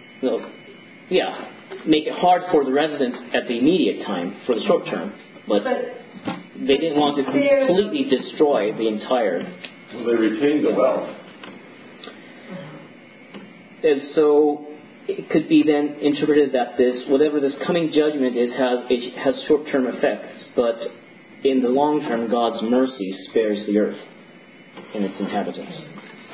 it hard for the residents at the immediate time, for the short term. But they didn't want to completely destroy the entire... Well, they retained the wealth. And so it could be then interpreted that whatever this coming judgment is, has short-term effects, but in the long term, God's mercy spares the earth and its inhabitants.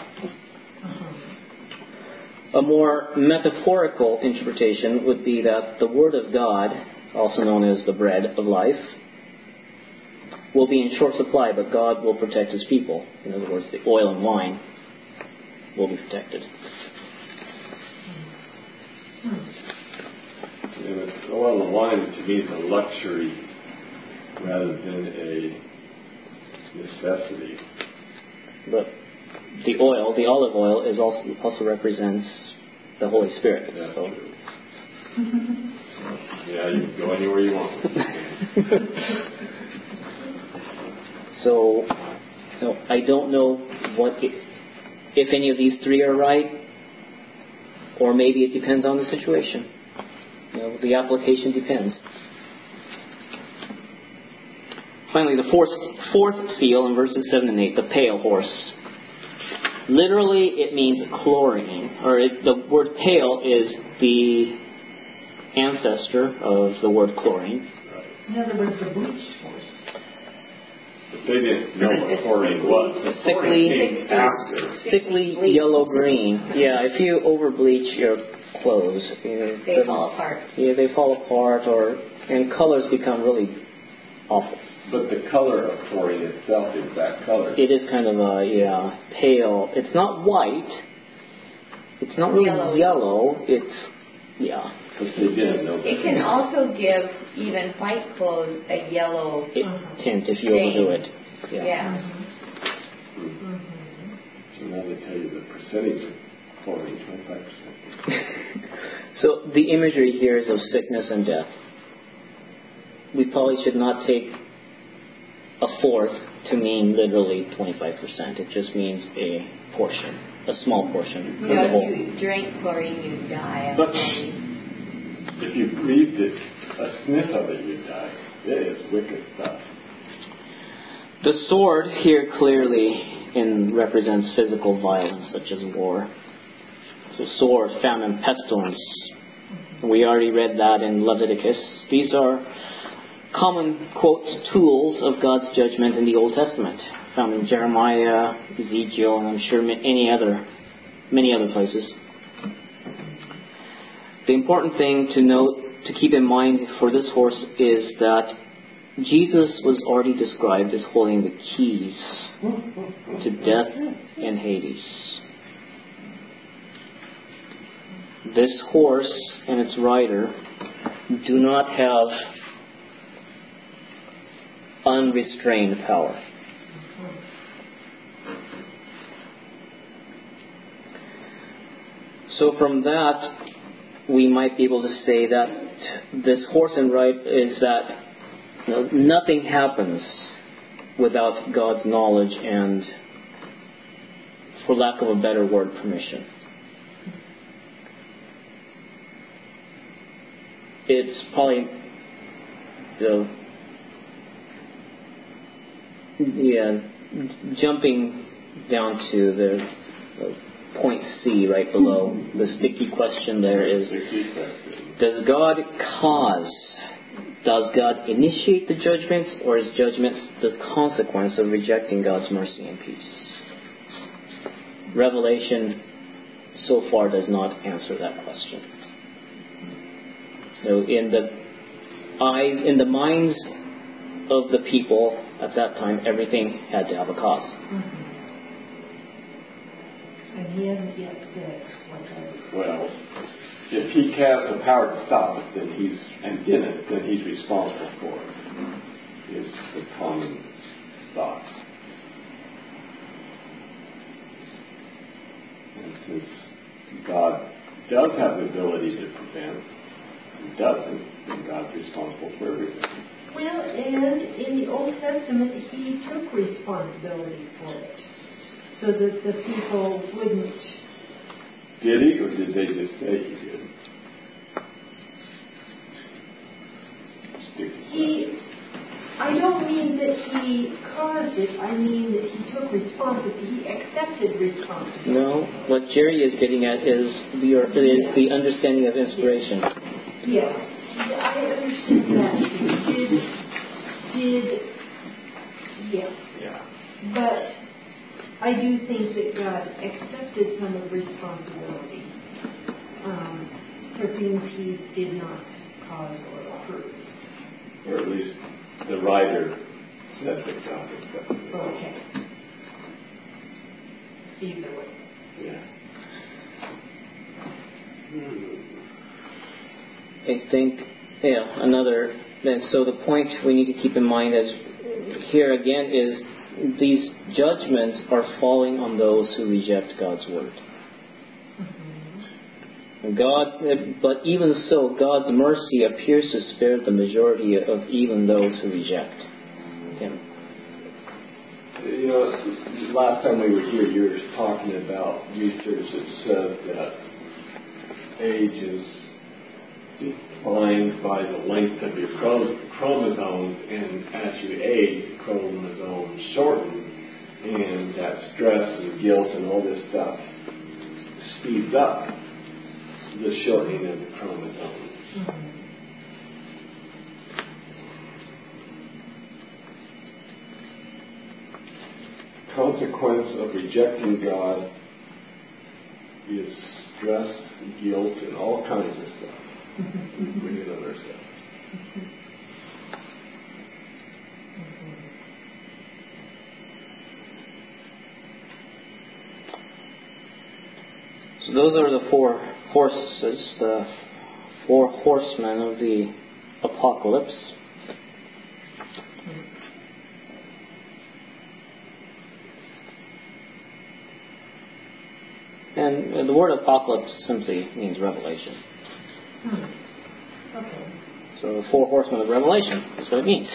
A more metaphorical interpretation would be that the Word of God, also known as the bread of life, will be in short supply, but God will protect His people. In other words, the oil and wine will be protected. And oil and wine, to me, is a luxury rather than a necessity. But the olive oil, is also represents the Holy Spirit. That's so. true. Yeah, you can go anywhere you want. So, I don't know if any of these three are right, or maybe it depends on the situation. The application depends. Finally, the fourth seal in verses 7 and 8, the pale horse. Literally, it means chlorine, or the word pale is the ancestor of the word chlorine. In other words, the bleached horse. But they didn't know what chlorine was. So sickly yellow-green. Yeah, if you over-bleach your clothes, they fall apart. Yeah, they fall apart, and colors become really awful. But the color of chlorine itself is that color. It is kind of pale. It's not white. It's not really yellow. It's, Because they didn't know that. It can also give even white clothes a yellow tint if you overdo it. Yeah. can't tell you the percentage of chlorine, 25%. So the imagery here is of sickness and death. We probably should not take a fourth to mean literally 25%. It just means a portion, a small portion of the If whole. you drink chlorine, you die. But if you breathed it, a sniff of it, you die. It is wicked stuff. The sword here clearly represents physical violence, such as war. So sword, famine, pestilence. We already read that in Leviticus. These are common, quote, tools of God's judgment in the Old Testament, found in Jeremiah, Ezekiel, and I'm sure many other places. The important thing to note, to keep in mind for this horse, is that Jesus was already described as holding the keys to death and Hades. This horse and its rider do not have unrestrained power. So from that, we might be able to say that this horse and rider is that nothing happens without God's knowledge and, for lack of a better word, permission. It's probably, jumping down to the point C right below, the sticky question there is, does God initiate the judgments, or is judgments the consequence of rejecting God's mercy and peace? Revelation so far does not answer that question. In the minds of the people at that time, everything had to have a cause. And he hasn't yet said what that is. Well, if he has the power to stop it, then he's responsible for it. Is the common thought. And since God does have the ability to prevent, he doesn't, then God's responsible for everything. Well, and in the Old Testament, he took responsibility for it, so that the people wouldn't. Did he, or did they just say he did? I don't mean that he caused it. I mean that he took responsibility. He accepted responsibility. No, what Jerry is getting at is the understanding of inspiration. Yes, I understand that. Yeah. But I do think that God accepted some of the responsibility for things he did not cause or approve. Or at least the writer said that God accepted it. Okay. Either way. Yeah. I think, and so the point we need to keep in mind is here again is these judgments are falling on those who reject God's word. But even so, God's mercy appears to spare the majority of even those who reject Him. Last time we were here, you were talking about research that says that age is defined by the length of your chromosomes, and as you age, the chromosomes shorten, and that stress and guilt and all this stuff speeds up the shortening of the chromosomes. Consequence of rejecting God is stress, guilt, and all kinds of stuff. We get on ourselves. So those are the four horses, the four horsemen of the apocalypse. And the word apocalypse simply means revelation. Okay. So the 4 horsemen of Revelation, that's what it means.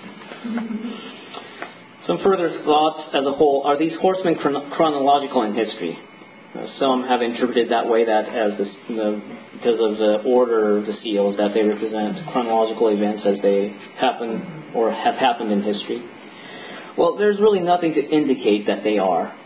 Some further thoughts as a whole. Are these horsemen chronological in history? Some have interpreted that way, that as because of the order of the seals, that they represent chronological events as they happen or have happened in history. Well, there's really nothing to indicate that they are.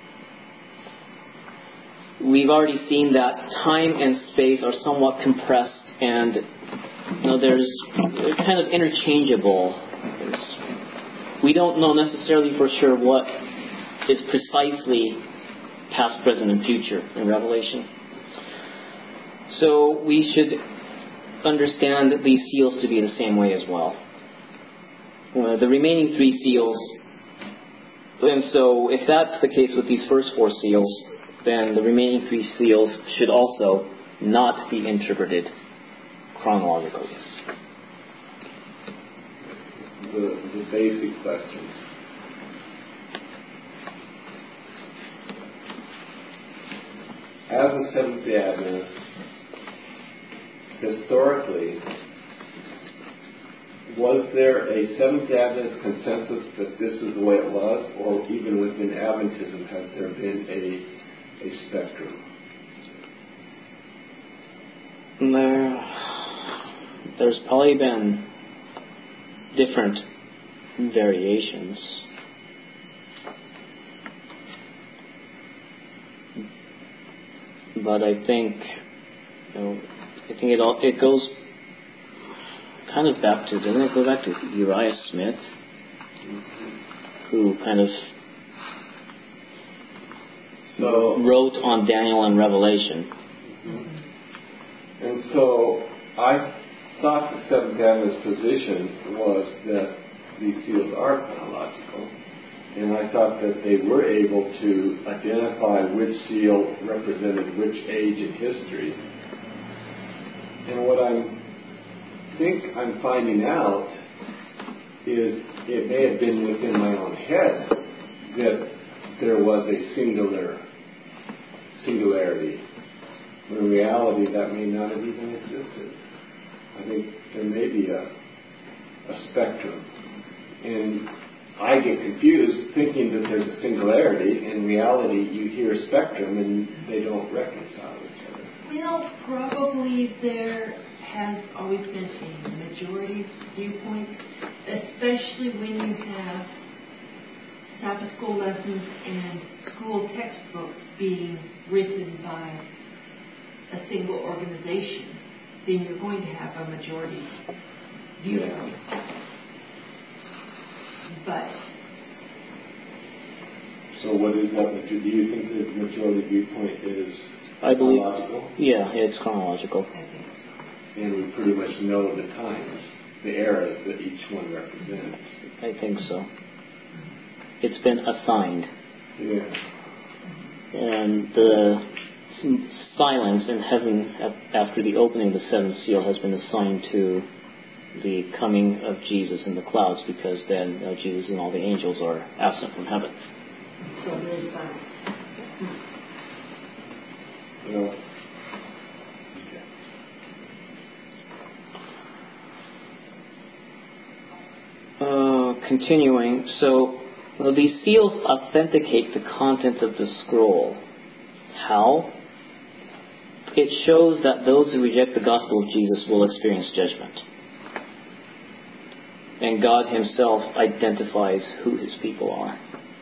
We've already seen that time and space are somewhat compressed, and they're kind of interchangeable. We don't know necessarily for sure what is precisely past, present, and future in Revelation. So we should understand these seals to be the same way as well. The remaining 3 seals, and so if that's the case with these first 4 seals, then the remaining 3 seals should also not be interpreted chronologically. The basic question. As a Seventh-day Adventist, historically, was there a Seventh-day Adventist consensus that this is the way it was, or even within Adventism has there been a spectrum? There's probably been different variations. But I think, it goes kind of back to, doesn't it go back to Uriah Smith, who kind of wrote on Daniel and Revelation. And so I thought the Seventh-day Adventist position was that these seals are chronological, and I thought that they were able to identify which seal represented which age in history. And what I think I'm finding out is it may have been within my own head that there was a singularity. When in reality, that may not have even existed. I think there may be a spectrum. And I get confused thinking that there's a singularity. In reality, you hear spectrum and they don't reconcile each other. Probably there has always been a majority viewpoint, especially when you have Sabbath school lessons and school textbooks being written by a single organization. Then you're going to have a majority viewpoint. But so what is that? Do you think the majority viewpoint is chronological? Yeah, it's chronological. I think so. And we pretty much know the times, the eras that each one represents. I think so. It's been assigned. Yeah. And the silence in heaven after the opening of the 7th seal has been assigned to the coming of Jesus in the clouds, because then Jesus and all the angels are absent from heaven. So there's silence. Continuing, so these seals authenticate the content of the scroll. How? It shows that those who reject the gospel of Jesus will experience judgment. And God Himself identifies who His people are.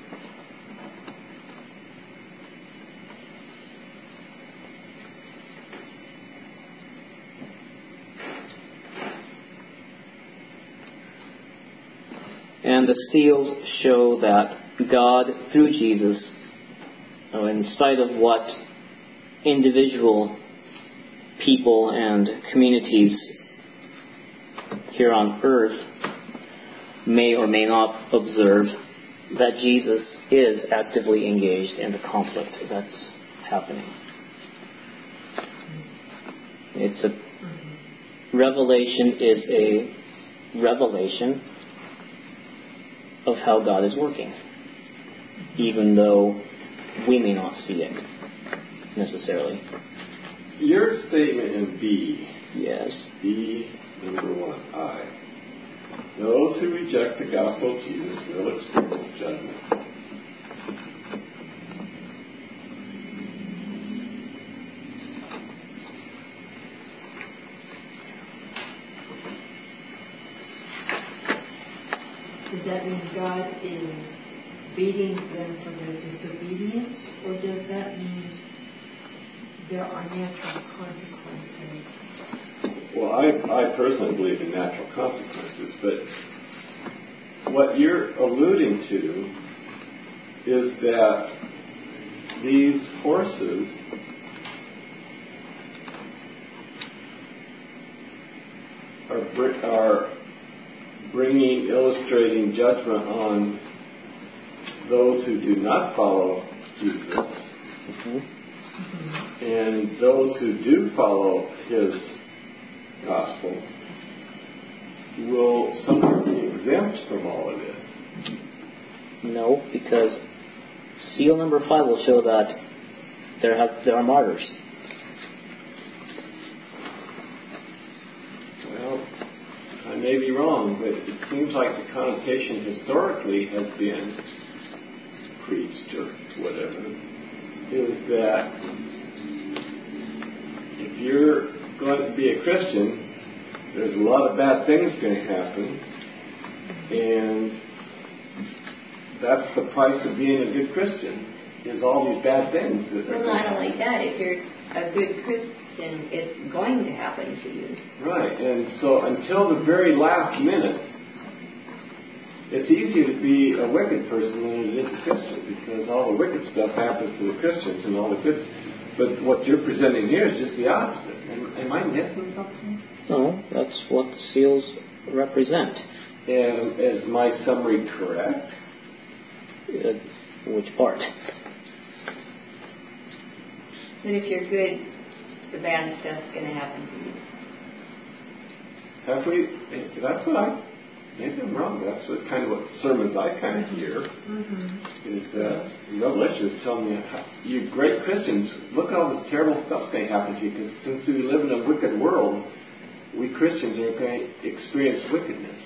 And the seals show that God, through Jesus, in spite of what individual people and communities here on earth may or may not observe, that Jesus is actively engaged in the conflict that's happening. Revelation is a revelation of how God is working, even though we may not see it. necessarily. Your statement in B. Yes. B, number 1, I. Those who reject the gospel of Jesus will experience judgment. Does that mean God is beating them for their disobedience, or does that mean there are natural consequences? Well, I personally believe in natural consequences, but what you're alluding to is that these horses are illustrating judgment on those who do not follow Jesus, and those who do follow His gospel will somehow be exempt from all of this. No, because seal number 5 will show that there are martyrs. Well, I may be wrong, but it seems like the connotation historically has been preached or whatever, is that if you're going to be a Christian, there's a lot of bad things going to happen, and that's the price of being a good Christian, is all these bad things. Well, not only that, if you're a good Christian, it's going to happen to you. Right, and so until the very last minute, it's easier to be a wicked person than it is a Christian, because all the wicked stuff happens to the Christians and all the good. But what you're presenting here is just the opposite. Am I missing something? No, that's what the seals represent. And is my summary correct? Which part? But if you're good, the bad stuff's going to happen to you. Have we? That's what I. Maybe I'm wrong. That's what sermons I kind of hear. Is that Revelation is telling me, you great Christians, look at all this terrible stuff's going to happen to you, because since we live in a wicked world, we Christians are going to experience wickedness.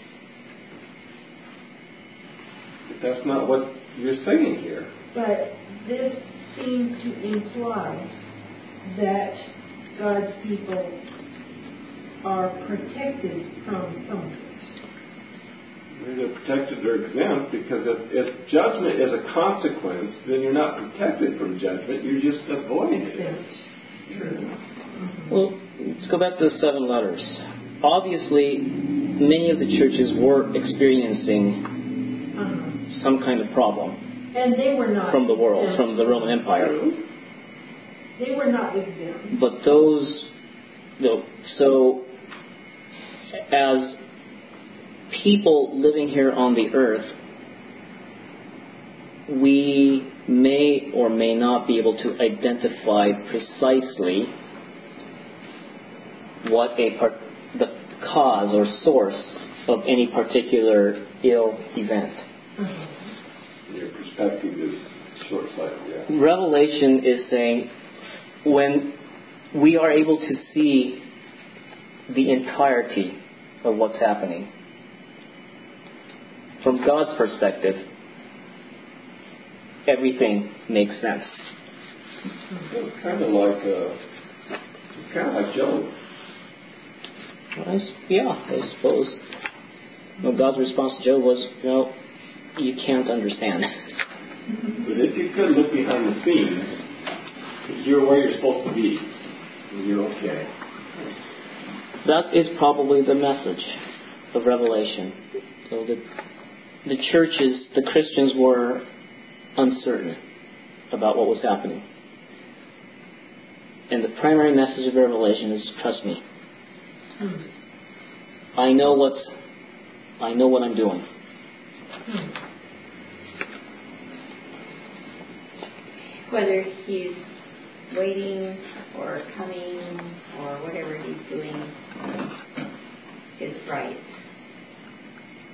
But that's not what you're saying here. But this seems to imply that God's people are protected from some of it. They're protected or exempt, because if judgment is a consequence, then you're not protected from judgment, you're just avoiding it. Well, let's go back to the 7 letters. Obviously, many of the churches were experiencing some kind of problem. And they were not from the world, exempt. from the Roman Empire. They were not exempt. But those, so as people living here on the earth, we may or may not be able to identify precisely what the cause or source of any particular ill event. Your perspective is short-sighted, yeah. Revelation is saying when we are able to see the entirety of what's happening, from God's perspective, everything makes sense. It's kind of like Job. I suppose. God's response to Job was, you can't understand. But if you could look behind the scenes, you're where you're supposed to be, and you're okay. That is probably the message of Revelation. So the churches, the Christians were uncertain about what was happening. And the primary message of Revelation is, trust me. I know what I'm doing. Whether he's waiting or coming or whatever he's doing is right.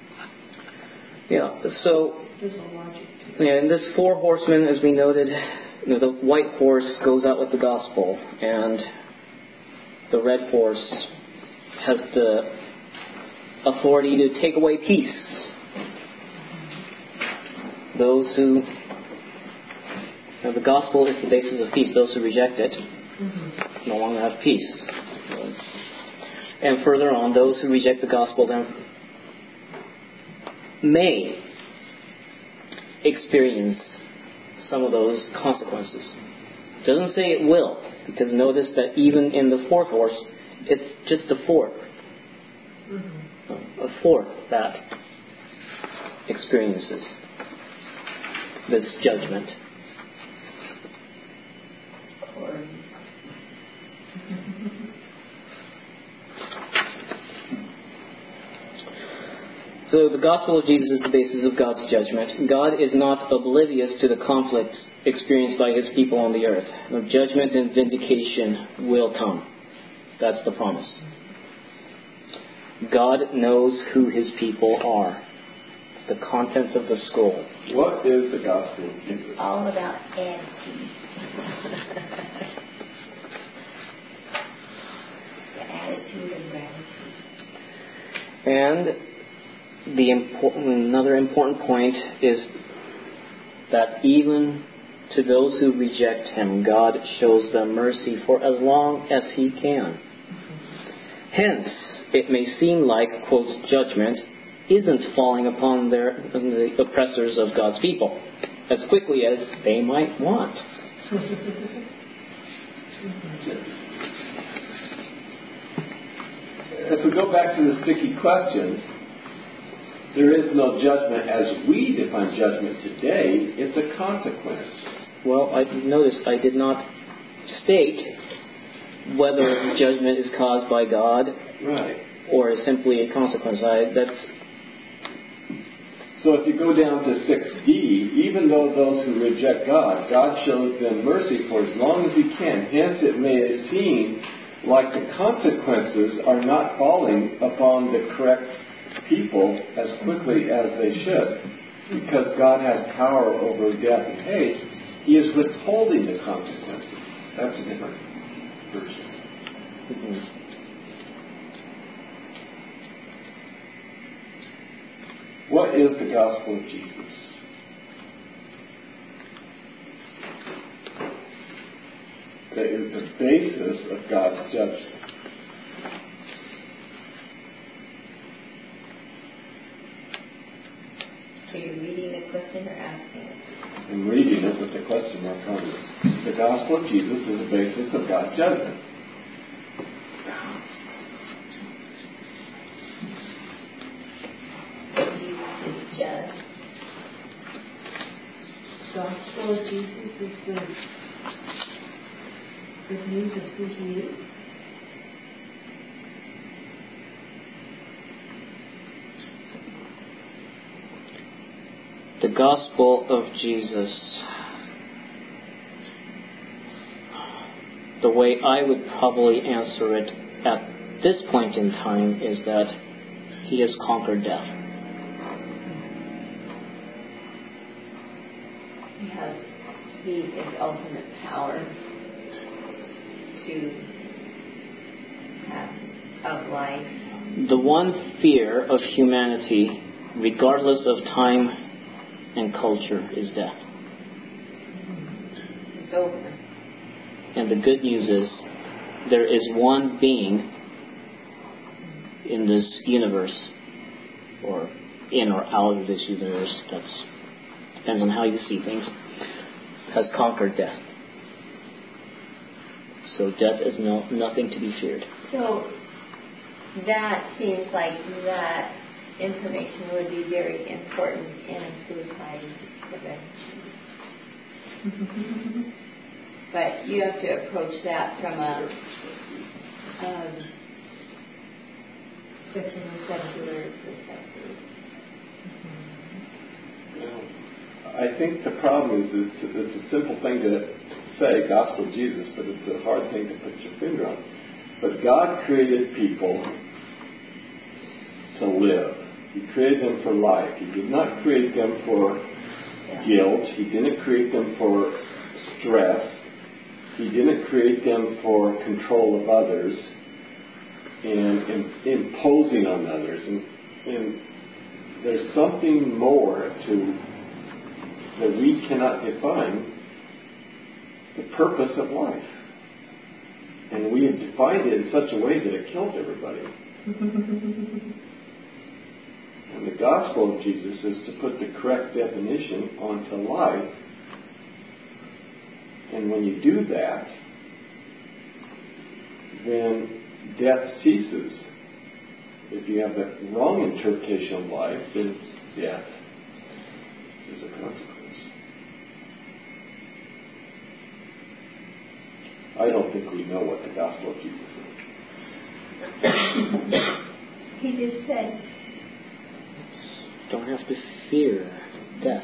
Yeah, so There's a logic to it. and this 4 horsemen, as we noted, the white horse goes out with the gospel, and the red horse has the authority to take away peace. Those who, the gospel is the basis of peace. Those who reject it no longer have peace. And further on, those who reject the gospel then may experience some of those consequences. It doesn't say it will, because notice that even in the fourth horse, it's just a fourth. A fourth that experiences this judgment. So the gospel of Jesus is the basis of God's judgment. God is not oblivious to the conflicts experienced by His people on the earth. No, judgment and vindication will come. That's the promise. God knows who His people are. It's the contents of the scroll. What is the gospel of Jesus? All about attitude. The attitude of gratitude. And another important point is that even to those who reject Him, God shows them mercy for as long as He can. Hence, it may seem like, quote, judgment isn't falling upon the oppressors of God's people as quickly as they might want. If we go back to the sticky question, there is no judgment as we define judgment today. It's a consequence. Well, notice I did not state whether judgment is caused by God, right, or is simply a consequence. So if you go down to 6D, even though those who reject God, God shows them mercy for as long as He can. Hence, it may seem like the consequences are not falling upon the correct people as quickly as they should. Because God has power over death and hate, He is withholding the consequences. That's a different version. What is the gospel of Jesus? That is the basis of God's judgment. So you're reading the question or asking it? I'm reading it with the question mark on it. The gospel of Jesus is the basis of God's judgment. Jesus is just. The gospel of Jesus is the good news of who He is. The gospel of Jesus, the way I would probably answer it at this point in time is that He has conquered death. He is ultimate power to have of life. The one fear of humanity, regardless of time and culture, is death. It's over. And the good news is there is one being in this universe, or in or out of this universe, that's depends on how you see things, has conquered death. So death is nothing to be feared. So that seems like that information would be very important in suicide prevention. But you have to approach that from a secular perspective. I think the problem is it's a simple thing to say, gospel of Jesus, but it's a hard thing to put your finger on. But God created people to live. He created them for life. He did not create them for guilt. He didn't create them for stress. He didn't create them for control of others and imposing on others. And there's something more to that we cannot define, the purpose of life. And we have defined it in such a way that it kills everybody. And the gospel of Jesus is to put the correct definition onto life. And when you do that, then death ceases. If you have the wrong interpretation of life, then it's death. There's a consequence. I don't think we know what the gospel of Jesus is. He just said, don't have to fear death.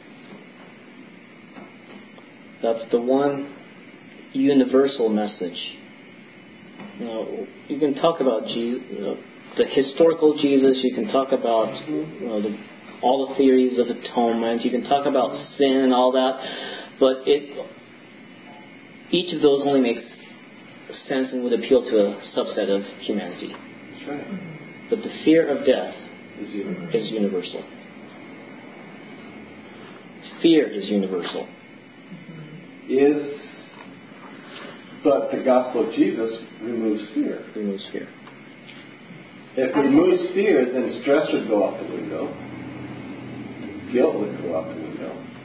That's the one universal message. You know, you can talk about Jesus, the historical Jesus. You can talk about all the theories of atonement. You can talk about sin and all that, but each of those only makes sense and would appeal to a subset of humanity. That's right. But the fear of death is universal. Fear is universal. But the gospel of Jesus removes fear. Removes fear. If it removes fear, then stress would go out the window. Guilt would go out the window.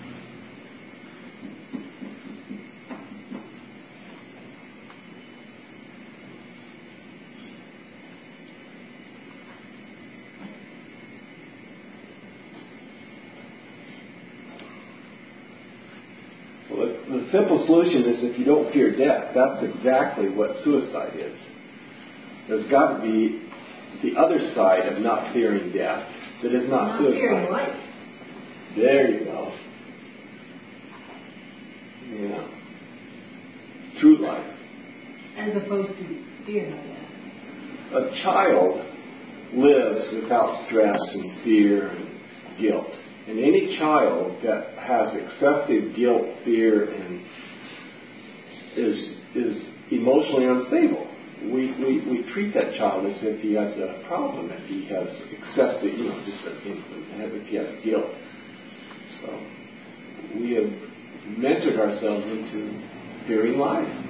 The simple solution is if you don't fear death, that's exactly what suicide is. There's got to be the other side of not fearing death that is not suicide. Fearing life. There you go. Yeah. True life. As opposed to fear of death. A child lives without stress and fear and guilt. And any child that has excessive guilt, fear, and is emotionally unstable, we treat that child as if he has a problem, if he has excessive, just an infant, if he has guilt. So we have mentored ourselves into fearing life.